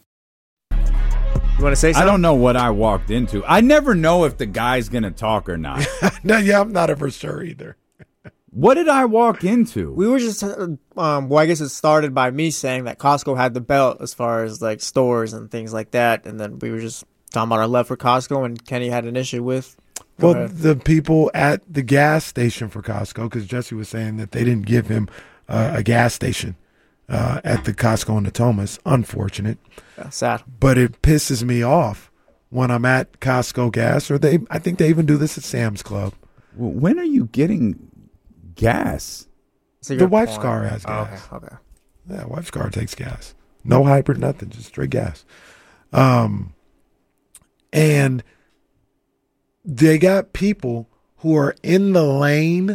You want to say something? I don't know what I walked into. I never know if the guy's going to talk or not. No, yeah, I'm not ever sure either. What did I walk into? We were just, uh, um, well, I guess it started by me saying that Costco had the belt as far as like stores and things like that. And then we were just talking about our love for Costco, and Kenny had an issue with. Well, ahead. The people at the gas station for Costco, because Jesse was saying that they didn't give him uh, a gas station uh, at the Costco in the Thomas. Unfortunate. Yeah, sad. But it pisses me off when I'm at Costco gas, or they, I think they even do this at Sam's Club. Well, when are you getting gas? So the wife's point. car has gas. Oh, okay, okay. Yeah, wife's car takes gas. No hybrid, nothing, just straight gas. Um, and they got people who are in the lane,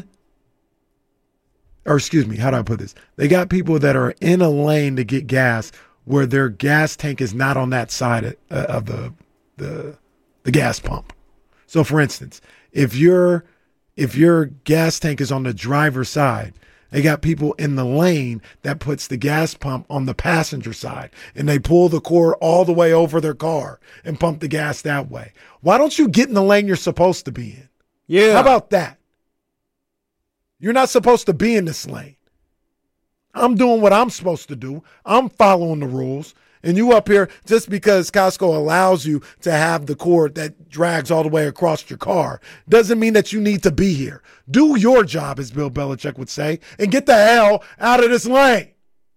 or excuse me, how do I put this? They got people that are in a lane to get gas where their gas tank is not on that side of, uh, of the, the the gas pump. So, for instance, if your if your gas tank is on the driver's side, they got people in the lane that puts the gas pump on the passenger side, and they pull the cord all the way over their car and pump the gas that way. Why don't you get in the lane you're supposed to be in? Yeah. How about that? You're not supposed to be in this lane. I'm doing what I'm supposed to do. I'm following the rules. And you up here, just because Costco allows you to have the cord that drags all the way across your car, doesn't mean that you need to be here. Do your job, as Bill Belichick would say, and get the hell out of this lane.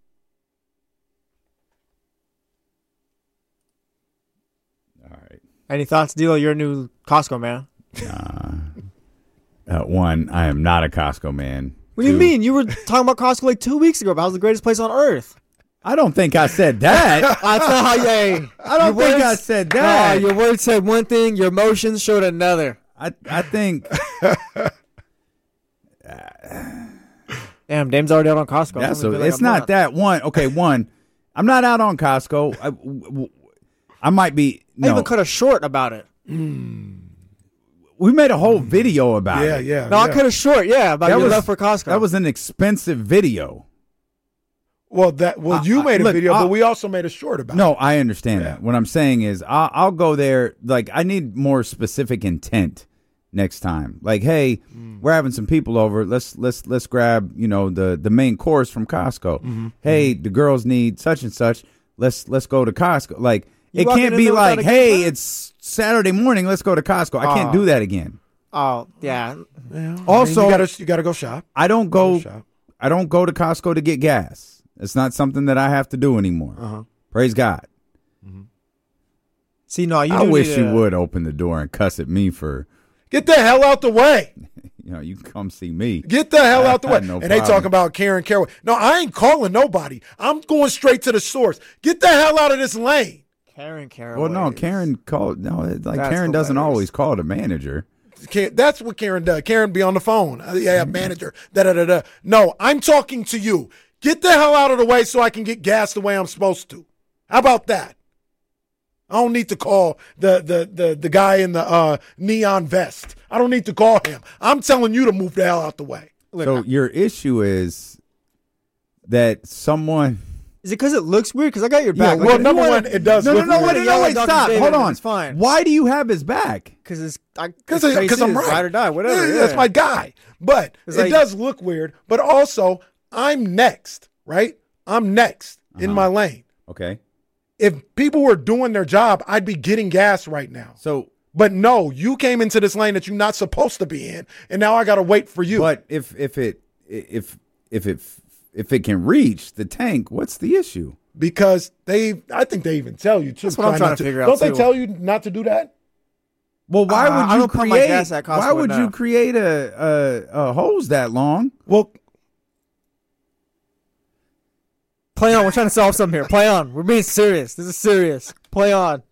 All right. Any thoughts, D'Lo? You're a new Costco man. Uh, one, I am not a Costco man. What do you Two, mean? You were talking about Costco like two weeks ago. About how's the greatest place on earth. I don't think I said that. That's not how you. I don't your think words, I said that. Uh, your words said one thing. Your emotions showed another. I I think. Damn, Dame's already out on Costco. That's So a, it's not, not that one. Okay, one. I'm not out on Costco. I, w- w- I might be. No. I even cut a short about it. Mm. We made a whole video about yeah, it. Yeah, yeah. No, I cut a short. Yeah, about that your was, love for Costco. That was an expensive video. Well, that well, you I, made a look, video, I'll, but we also made a short about no, it. No, I understand yeah. that. What I'm saying is I'll, I'll go there. Like, I need more specific intent next time. Like, hey, mm. we're having some people over. Let's let's let's grab, you know, the, the main course from Costco. Mm-hmm. Hey, mm-hmm. the girls need such and such. Let's let's go to Costco. Like, you it can't be like, hey, plan? It's Saturday morning. Let's go to Costco. I can't oh. do that again. Oh yeah. yeah also, I mean, you gotta you gotta go shop. I don't go. Shop. I don't go to Costco to get gas. It's not something that I have to do anymore. Uh-huh. Praise God. Mm-hmm. See, no, you. I do wish need you to, would open the door and cuss at me for. Get the hell out the way. You know, you can come see me. Get the hell out the way. No and problem. they talking about Karen Caraway. No, I ain't calling nobody. I'm going straight to the source. Get the hell out of this lane. Karen Caraway. Well, no, Karen called. No, it's like That's Karen doesn't hilarious. always call the manager. That's what Karen does. Karen be on the phone. Uh, yeah, manager. Da da da da. No, I'm talking to you. Get the hell out of the way so I can get gas the way I'm supposed to. How about that? I don't need to call the the the, the guy in the uh, neon vest. I don't need to call him. I'm telling you to move the hell out the way. Look, So your issue is that someone. is it because it looks weird? Because I got your Yeah, back. well, Like, if number you one, wanna- it does No, no, look no, weird. wait, Yeah, no, like wait, Doctor stop. David, Hold on. it's fine. Why do you have his back? Because it's Because because I'm right. ride or die, whatever. Yeah, Yeah, That's my guy. But It's it like- does look weird. But also, I'm next, right? I'm next in Uh-huh. my lane. Okay. If people were doing their job, I'd be getting gas right now. So, But no, you came into this lane that you're not supposed to be in, and now I got to wait for you. but if if it if if it if it can reach the tank, what's the issue? Because they, I think they even tell you too. That's what I'm try trying not to figure out, Don't they too. tell you not to do that? Well, why Uh, would I you don't put my create? gas at Costco Why would you enough. create a, a a hose that long? Well, Play on. We're trying to solve something here. Play on. We're being serious. This is serious. Play on.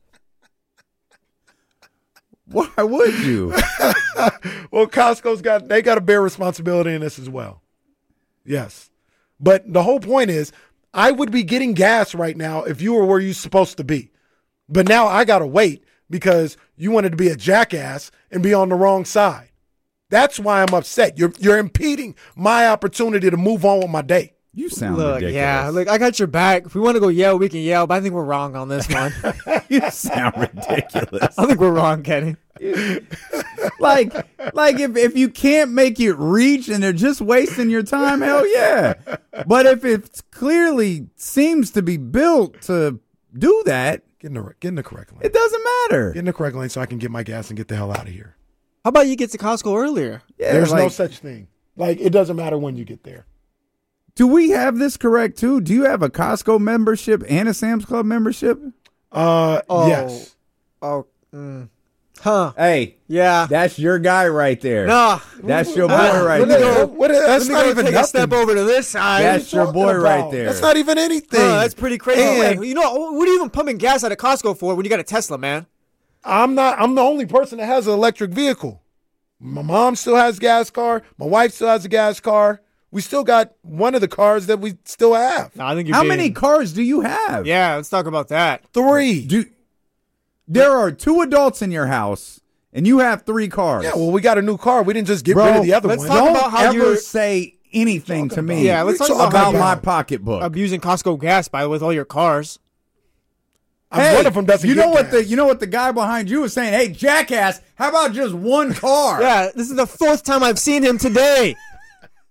Why would you? well, Costco's got they got to bear responsibility in this as well. Yes, but the whole point is, I would be getting gas right now if you were where you're supposed to be, but now I got to wait because you wanted to be a jackass and be on the wrong side. That's why I'm upset. You're you're impeding my opportunity to move on with my day. You sound Look, ridiculous. yeah. Look, I got your back. If we want to go yell, we can yell. But I think we're wrong on this one. You sound ridiculous. I think we're wrong, Kenny. like, like if, if you can't make it reach and they're just wasting your time, hell yeah. But if it clearly seems to be built to do that, Get in the get in the correct lane. it doesn't matter. Get in the correct lane so I can get my gas and get the hell out of here. How about you get to Costco earlier? Yeah, There's no like, such thing. Like it doesn't matter when you get there. do we have this correct too? Do you have a Costco membership and a Sam's Club membership? Uh, Oh. yes. Oh, mm. Huh? Hey, Yeah. that's your guy right there. Nah. That's your boy Uh, right What- there. what- what- that's Let me not go even take nothing. a step over to this side. That's your Talking boy about? right there. That's not even anything. Oh, that's pretty crazy. And- Wait, you know, what are you even pumping gas at a Costco for when you got a Tesla, man? I'm not. I'm the only person that has an electric vehicle. My mom still has a gas car. My wife still has a gas car. We still got one of the cars that we still have. No, I think you're How being- many cars do you have? Yeah, let's talk about that. Three. Do there are two adults in your house and you have three cars? Yeah. Well, we got a new car. We didn't just get Bro, rid of the other let's one. talk Don't about how ever you're- say anything to me. Yeah, let's What talk you about, talking about how my about? pocketbook. abusing Costco gas by with all your cars. I'm- Hey, one of them doesn't. you get know what gas. the you know what the guy behind you is saying? Hey, jackass! How about just one car? Yeah, this is the fourth time I've seen him today.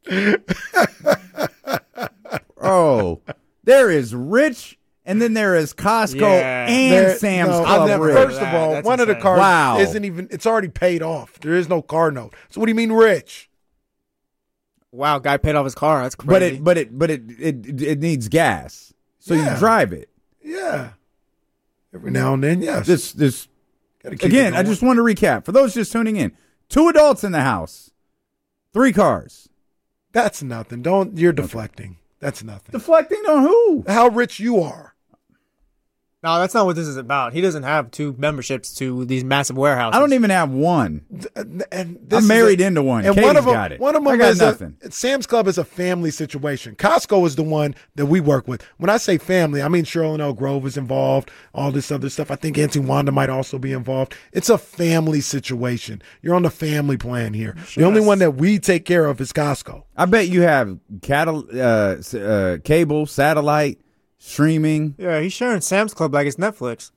Oh, there is Rich, and then there is Costco Yeah. and There- Sam's no, Club. I've never- Rich. First of That- all, that's one of the insane. cards Wow. isn't even. It's already paid off. There is no car note. So what do you mean, rich? Wow, guy paid off his car. That's crazy. But it, but it, but it, it, it needs gas, so Yeah. you drive it. Yeah. Every now and then, yes. This, this Gotta keep again. it I going. just want to recap for those just tuning in: two adults in the house, three cars. That's nothing. Don't. You're deflecting. That's nothing. Deflecting on who? How rich you are. No, that's not what this is about. He doesn't have two memberships to these massive warehouses. I don't even have one. And this I'm is married a- into one. And Katie's one of them, got it. One of I them got is nothing. A, Sam's Club is a family situation. Costco is the one that we work with. When I say family, I mean Sherlin L. Grove is involved, all this other stuff. I think Auntie Wanda might also be involved. It's a family situation. You're on the family plan here. The only one that we take care of is Costco. I bet you have cattle, uh, s- uh, cable, satellite, streaming. Yeah, he's sharing Sam's Club like it's Netflix.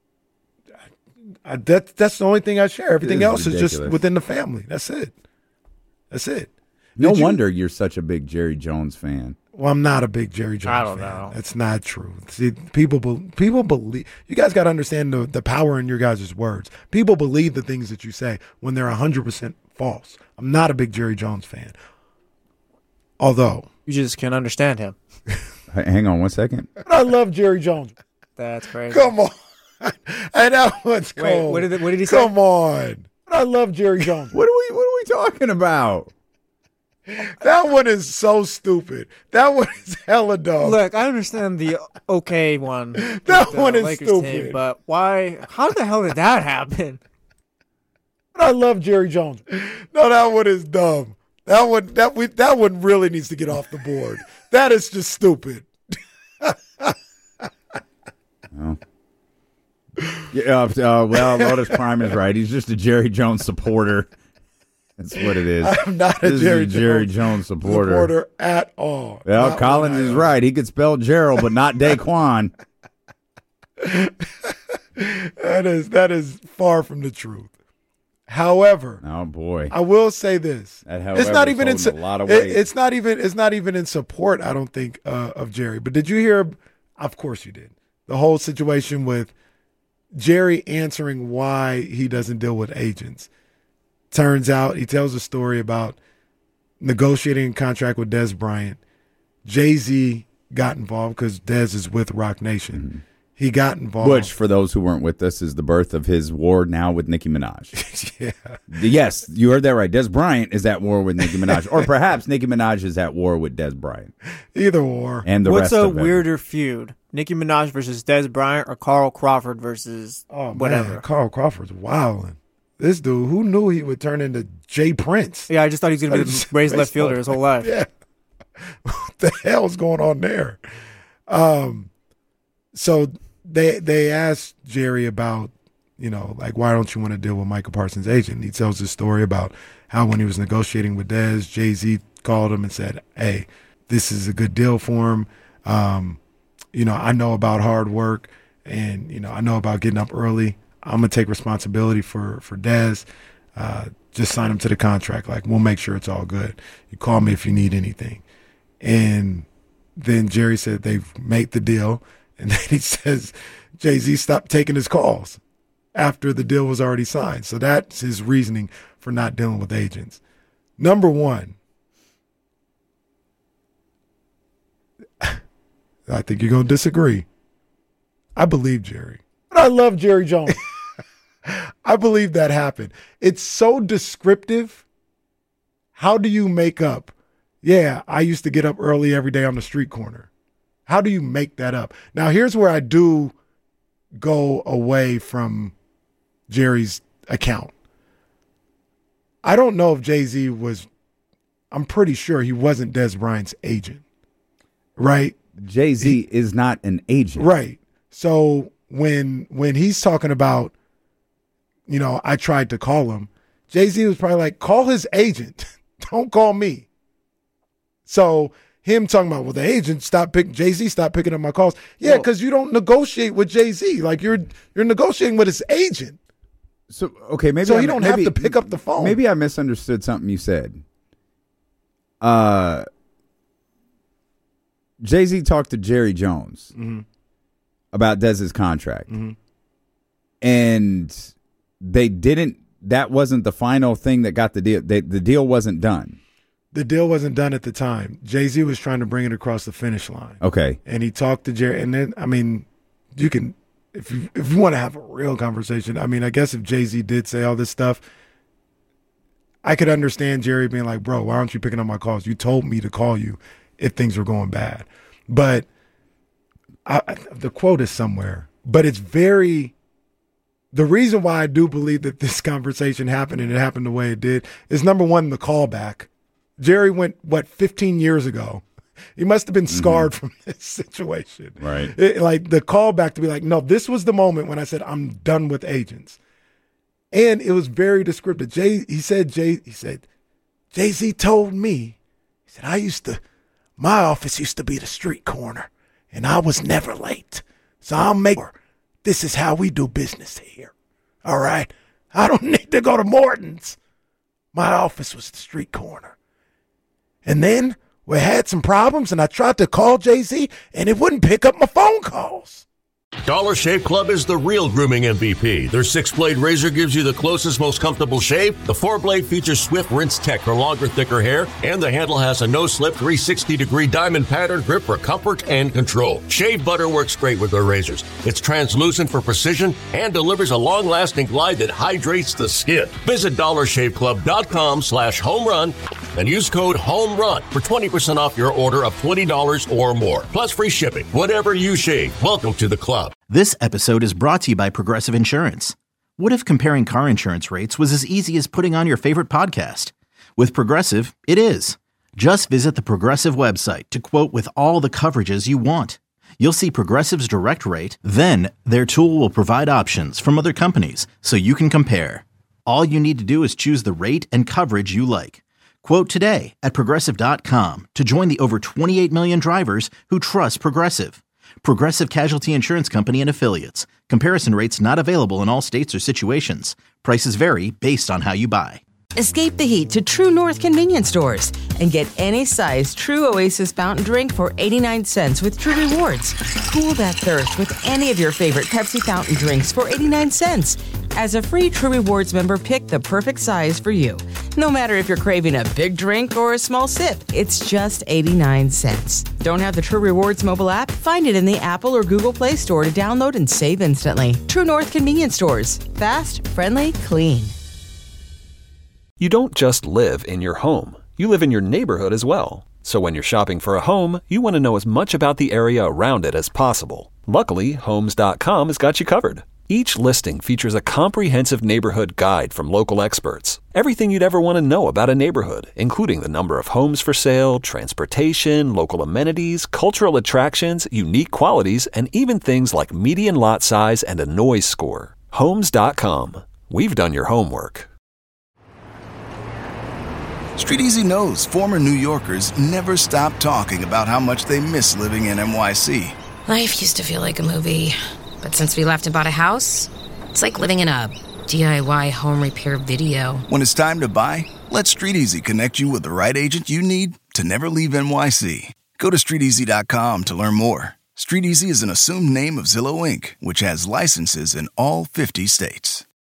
I, that, that's the only thing I share. Everything This is else is just ridiculous. within the family. That's it. That's it. No Did you- wonder you're such a big Jerry Jones fan. Well, I'm not a big Jerry Jones I don't fan. know. That's not true. See, people be, people believe. You guys got to understand the, the power in your guys' words. People believe the things that you say when they're one hundred percent false. I'm not a big Jerry Jones fan. Although, You just can't understand him. H- Hang on one second. I love Jerry Jones. That's crazy. Come on. And that one's Wait, cold. what did it- what did he say? Come on. I love Jerry Jones. What are we? What are we talking about? That one is so stupid. That one is hella dumb. Look, I understand the okay one. That with the one is Lakers stupid. Team, but why? How the hell did that happen? I love Jerry Jones. No, that one is dumb. That one, that we, that one really needs to get off the board. That is just stupid. Oh. Yeah, uh, uh, well, Lotus Prime is right. He's just a Jerry Jones supporter. That's what it is. I'm not a This is Jerry, a Jerry Jones, Jones supporter. supporter at all. Well, Not Collins one is iota. right. He could spell Gerald, but not Daquan. That is that is far from the truth. However, Oh boy, I will say this: That it's however not even in is holding su- a lot of it- weight. it's not even it's not even in support. I don't think uh, of Jerry. But did you hear? Of course you did. The whole situation with Jerry answering why he doesn't deal with agents. Turns out he tells a story about negotiating a contract with Dez Bryant. Jay-Z got involved because Dez is with Rock Nation. Mm-hmm. He got involved. which for those who weren't with us is the birth of his war now with Nicki Minaj. yeah. Yes, you heard that right. Des Bryant is at war with Nicki Minaj, or perhaps Nicki Minaj is at war with Des Bryant Either or. and the What's rest a of them. weirder feud? Nicki Minaj versus Dez Bryant or Carl Crawford versus Oh, whatever? man. Carl Crawford's wilding. This dude, who knew he would turn into Jay Prince? Yeah, I just thought he was going to be the raised left fielder his whole life. Yeah. What the hell's going on there? Um, so they they asked Jerry about, you know, like, why don't you want to deal with Michael Parsons' agent? He tells this story about how when he was negotiating with Dez, Jay-Z called him and said, hey, this is a good deal for him. Um, you know, I know about hard work and, you know, I know about getting up early. I'm going to take responsibility for, for Dez. Uh, just sign him to the contract. Like, we'll make sure it's all good. You call me if you need anything. And then Jerry said they've made the deal. And then he says Jay-Z stopped taking his calls after the deal was already signed. So that's his reasoning for not dealing with agents. Number one, I think you're going to disagree. I believe Jerry. But I love Jerry Jones. I believe that happened. It's so descriptive. How do you make up? Yeah, I used to get up early every day on the street corner. How do you make that up? Now, here's where I do go away from Jerry's account. I don't know if Jay-Z was, I'm pretty sure he wasn't Dez Bryant's agent, right? Jay-Z is not an agent. Right. So when when he's talking about, you know, I tried to call him, Jay-Z was probably like, call his agent. Don't call me. So him talking about, well, the agent stopped picking, Jay-Z stopped picking up my calls. Yeah, because you don't negotiate with Jay-Z. Like you're you're negotiating with his agent. So okay, maybe So I- he don't maybe- have to pick up the phone. Maybe I misunderstood something you said. Uh, Jay-Z talked to Jerry Jones mm-hmm. about Dez's contract. Mm-hmm. And they didn't, that wasn't the final thing that got the deal. They, the deal wasn't done. The deal wasn't done at the time. Jay-Z was trying to bring it across the finish line. Okay. And he talked to Jerry. And then, I mean, you can, if you, if you want to have a real conversation, I mean, I guess if Jay-Z did say all this stuff, I could understand Jerry being like, bro, why aren't you picking up my calls? You told me to call you if things were going bad. But I, the quote is somewhere. But it's very, the reason why I do believe that this conversation happened and it happened the way it did is, number one, the callback. Jerry went, what, fifteen years ago. He must have been scarred mm-hmm. from this situation. Right. It, like the callback to be like, no, this was the moment when I said, I'm done with agents. And it was very descriptive. Jay, he said, Jay, he said, Jay-Z told me, he said, I used to, my office used to be the street corner and I was never late. So I'll make sure this is how we do business here. All right. I don't need to go to Morton's. My office was the street corner. And then we had some problems, and I tried to call Jay-Z, and it wouldn't pick up my phone calls. Dollar Shave Club is the real grooming M V P. Their six-blade razor gives you the closest, most comfortable shave. The four-blade features Swift Rinse Tech for longer, thicker hair. And the handle has a no-slip three sixty degree diamond pattern grip for comfort and control. Shave butter works great with their razors. It's translucent for precision and delivers a long-lasting glide that hydrates the skin. Visit dollar shave club dot com slash home run and use code HOMERUN for twenty percent off your order of twenty dollars or more. Plus free shipping. Whatever you shave, welcome to the club. This episode is brought to you by Progressive Insurance. What if comparing car insurance rates was as easy as putting on your favorite podcast? With Progressive, it is. Just visit the Progressive website to quote with all the coverages you want. You'll see Progressive's direct rate, then their tool will provide options from other companies so you can compare. All you need to do is choose the rate and coverage you like. Quote today at Progressive dot com to join the over twenty-eight million drivers who trust Progressive. Progressive Casualty Insurance Company and Affiliates. Comparison rates not available in all states or situations. Prices vary based on how you buy. Escape the heat to True North convenience stores and get any size True Oasis fountain drink for eighty-nine cents with True Rewards. Cool that thirst with any of your favorite Pepsi fountain drinks for eighty-nine cents. As a free True Rewards member, pick the perfect size for you. No matter if you're craving a big drink or a small sip, it's just eighty-nine cents. Don't have the True Rewards mobile app? Find it in the Apple or Google Play Store to download and save instantly. True North convenience stores. Fast, friendly, clean. You don't just live in your home. You live in your neighborhood as well. So when you're shopping for a home, you want to know as much about the area around it as possible. Luckily, Homes dot com has got you covered. Each listing features a comprehensive neighborhood guide from local experts. Everything you'd ever want to know about a neighborhood, including the number of homes for sale, transportation, local amenities, cultural attractions, unique qualities, and even things like median lot size and a noise score. Homes dot com. We've done your homework. Street Easy knows former New Yorkers never stop talking about how much they miss living in N Y C. Life used to feel like a movie, but since we left and bought a house, it's like living in a D I Y home repair video. When it's time to buy, let Street Easy connect you with the right agent you need to never leave N Y C. Go to street easy dot com to learn more. Street Easy is an assumed name of Zillow Incorporated, which has licenses in all fifty states.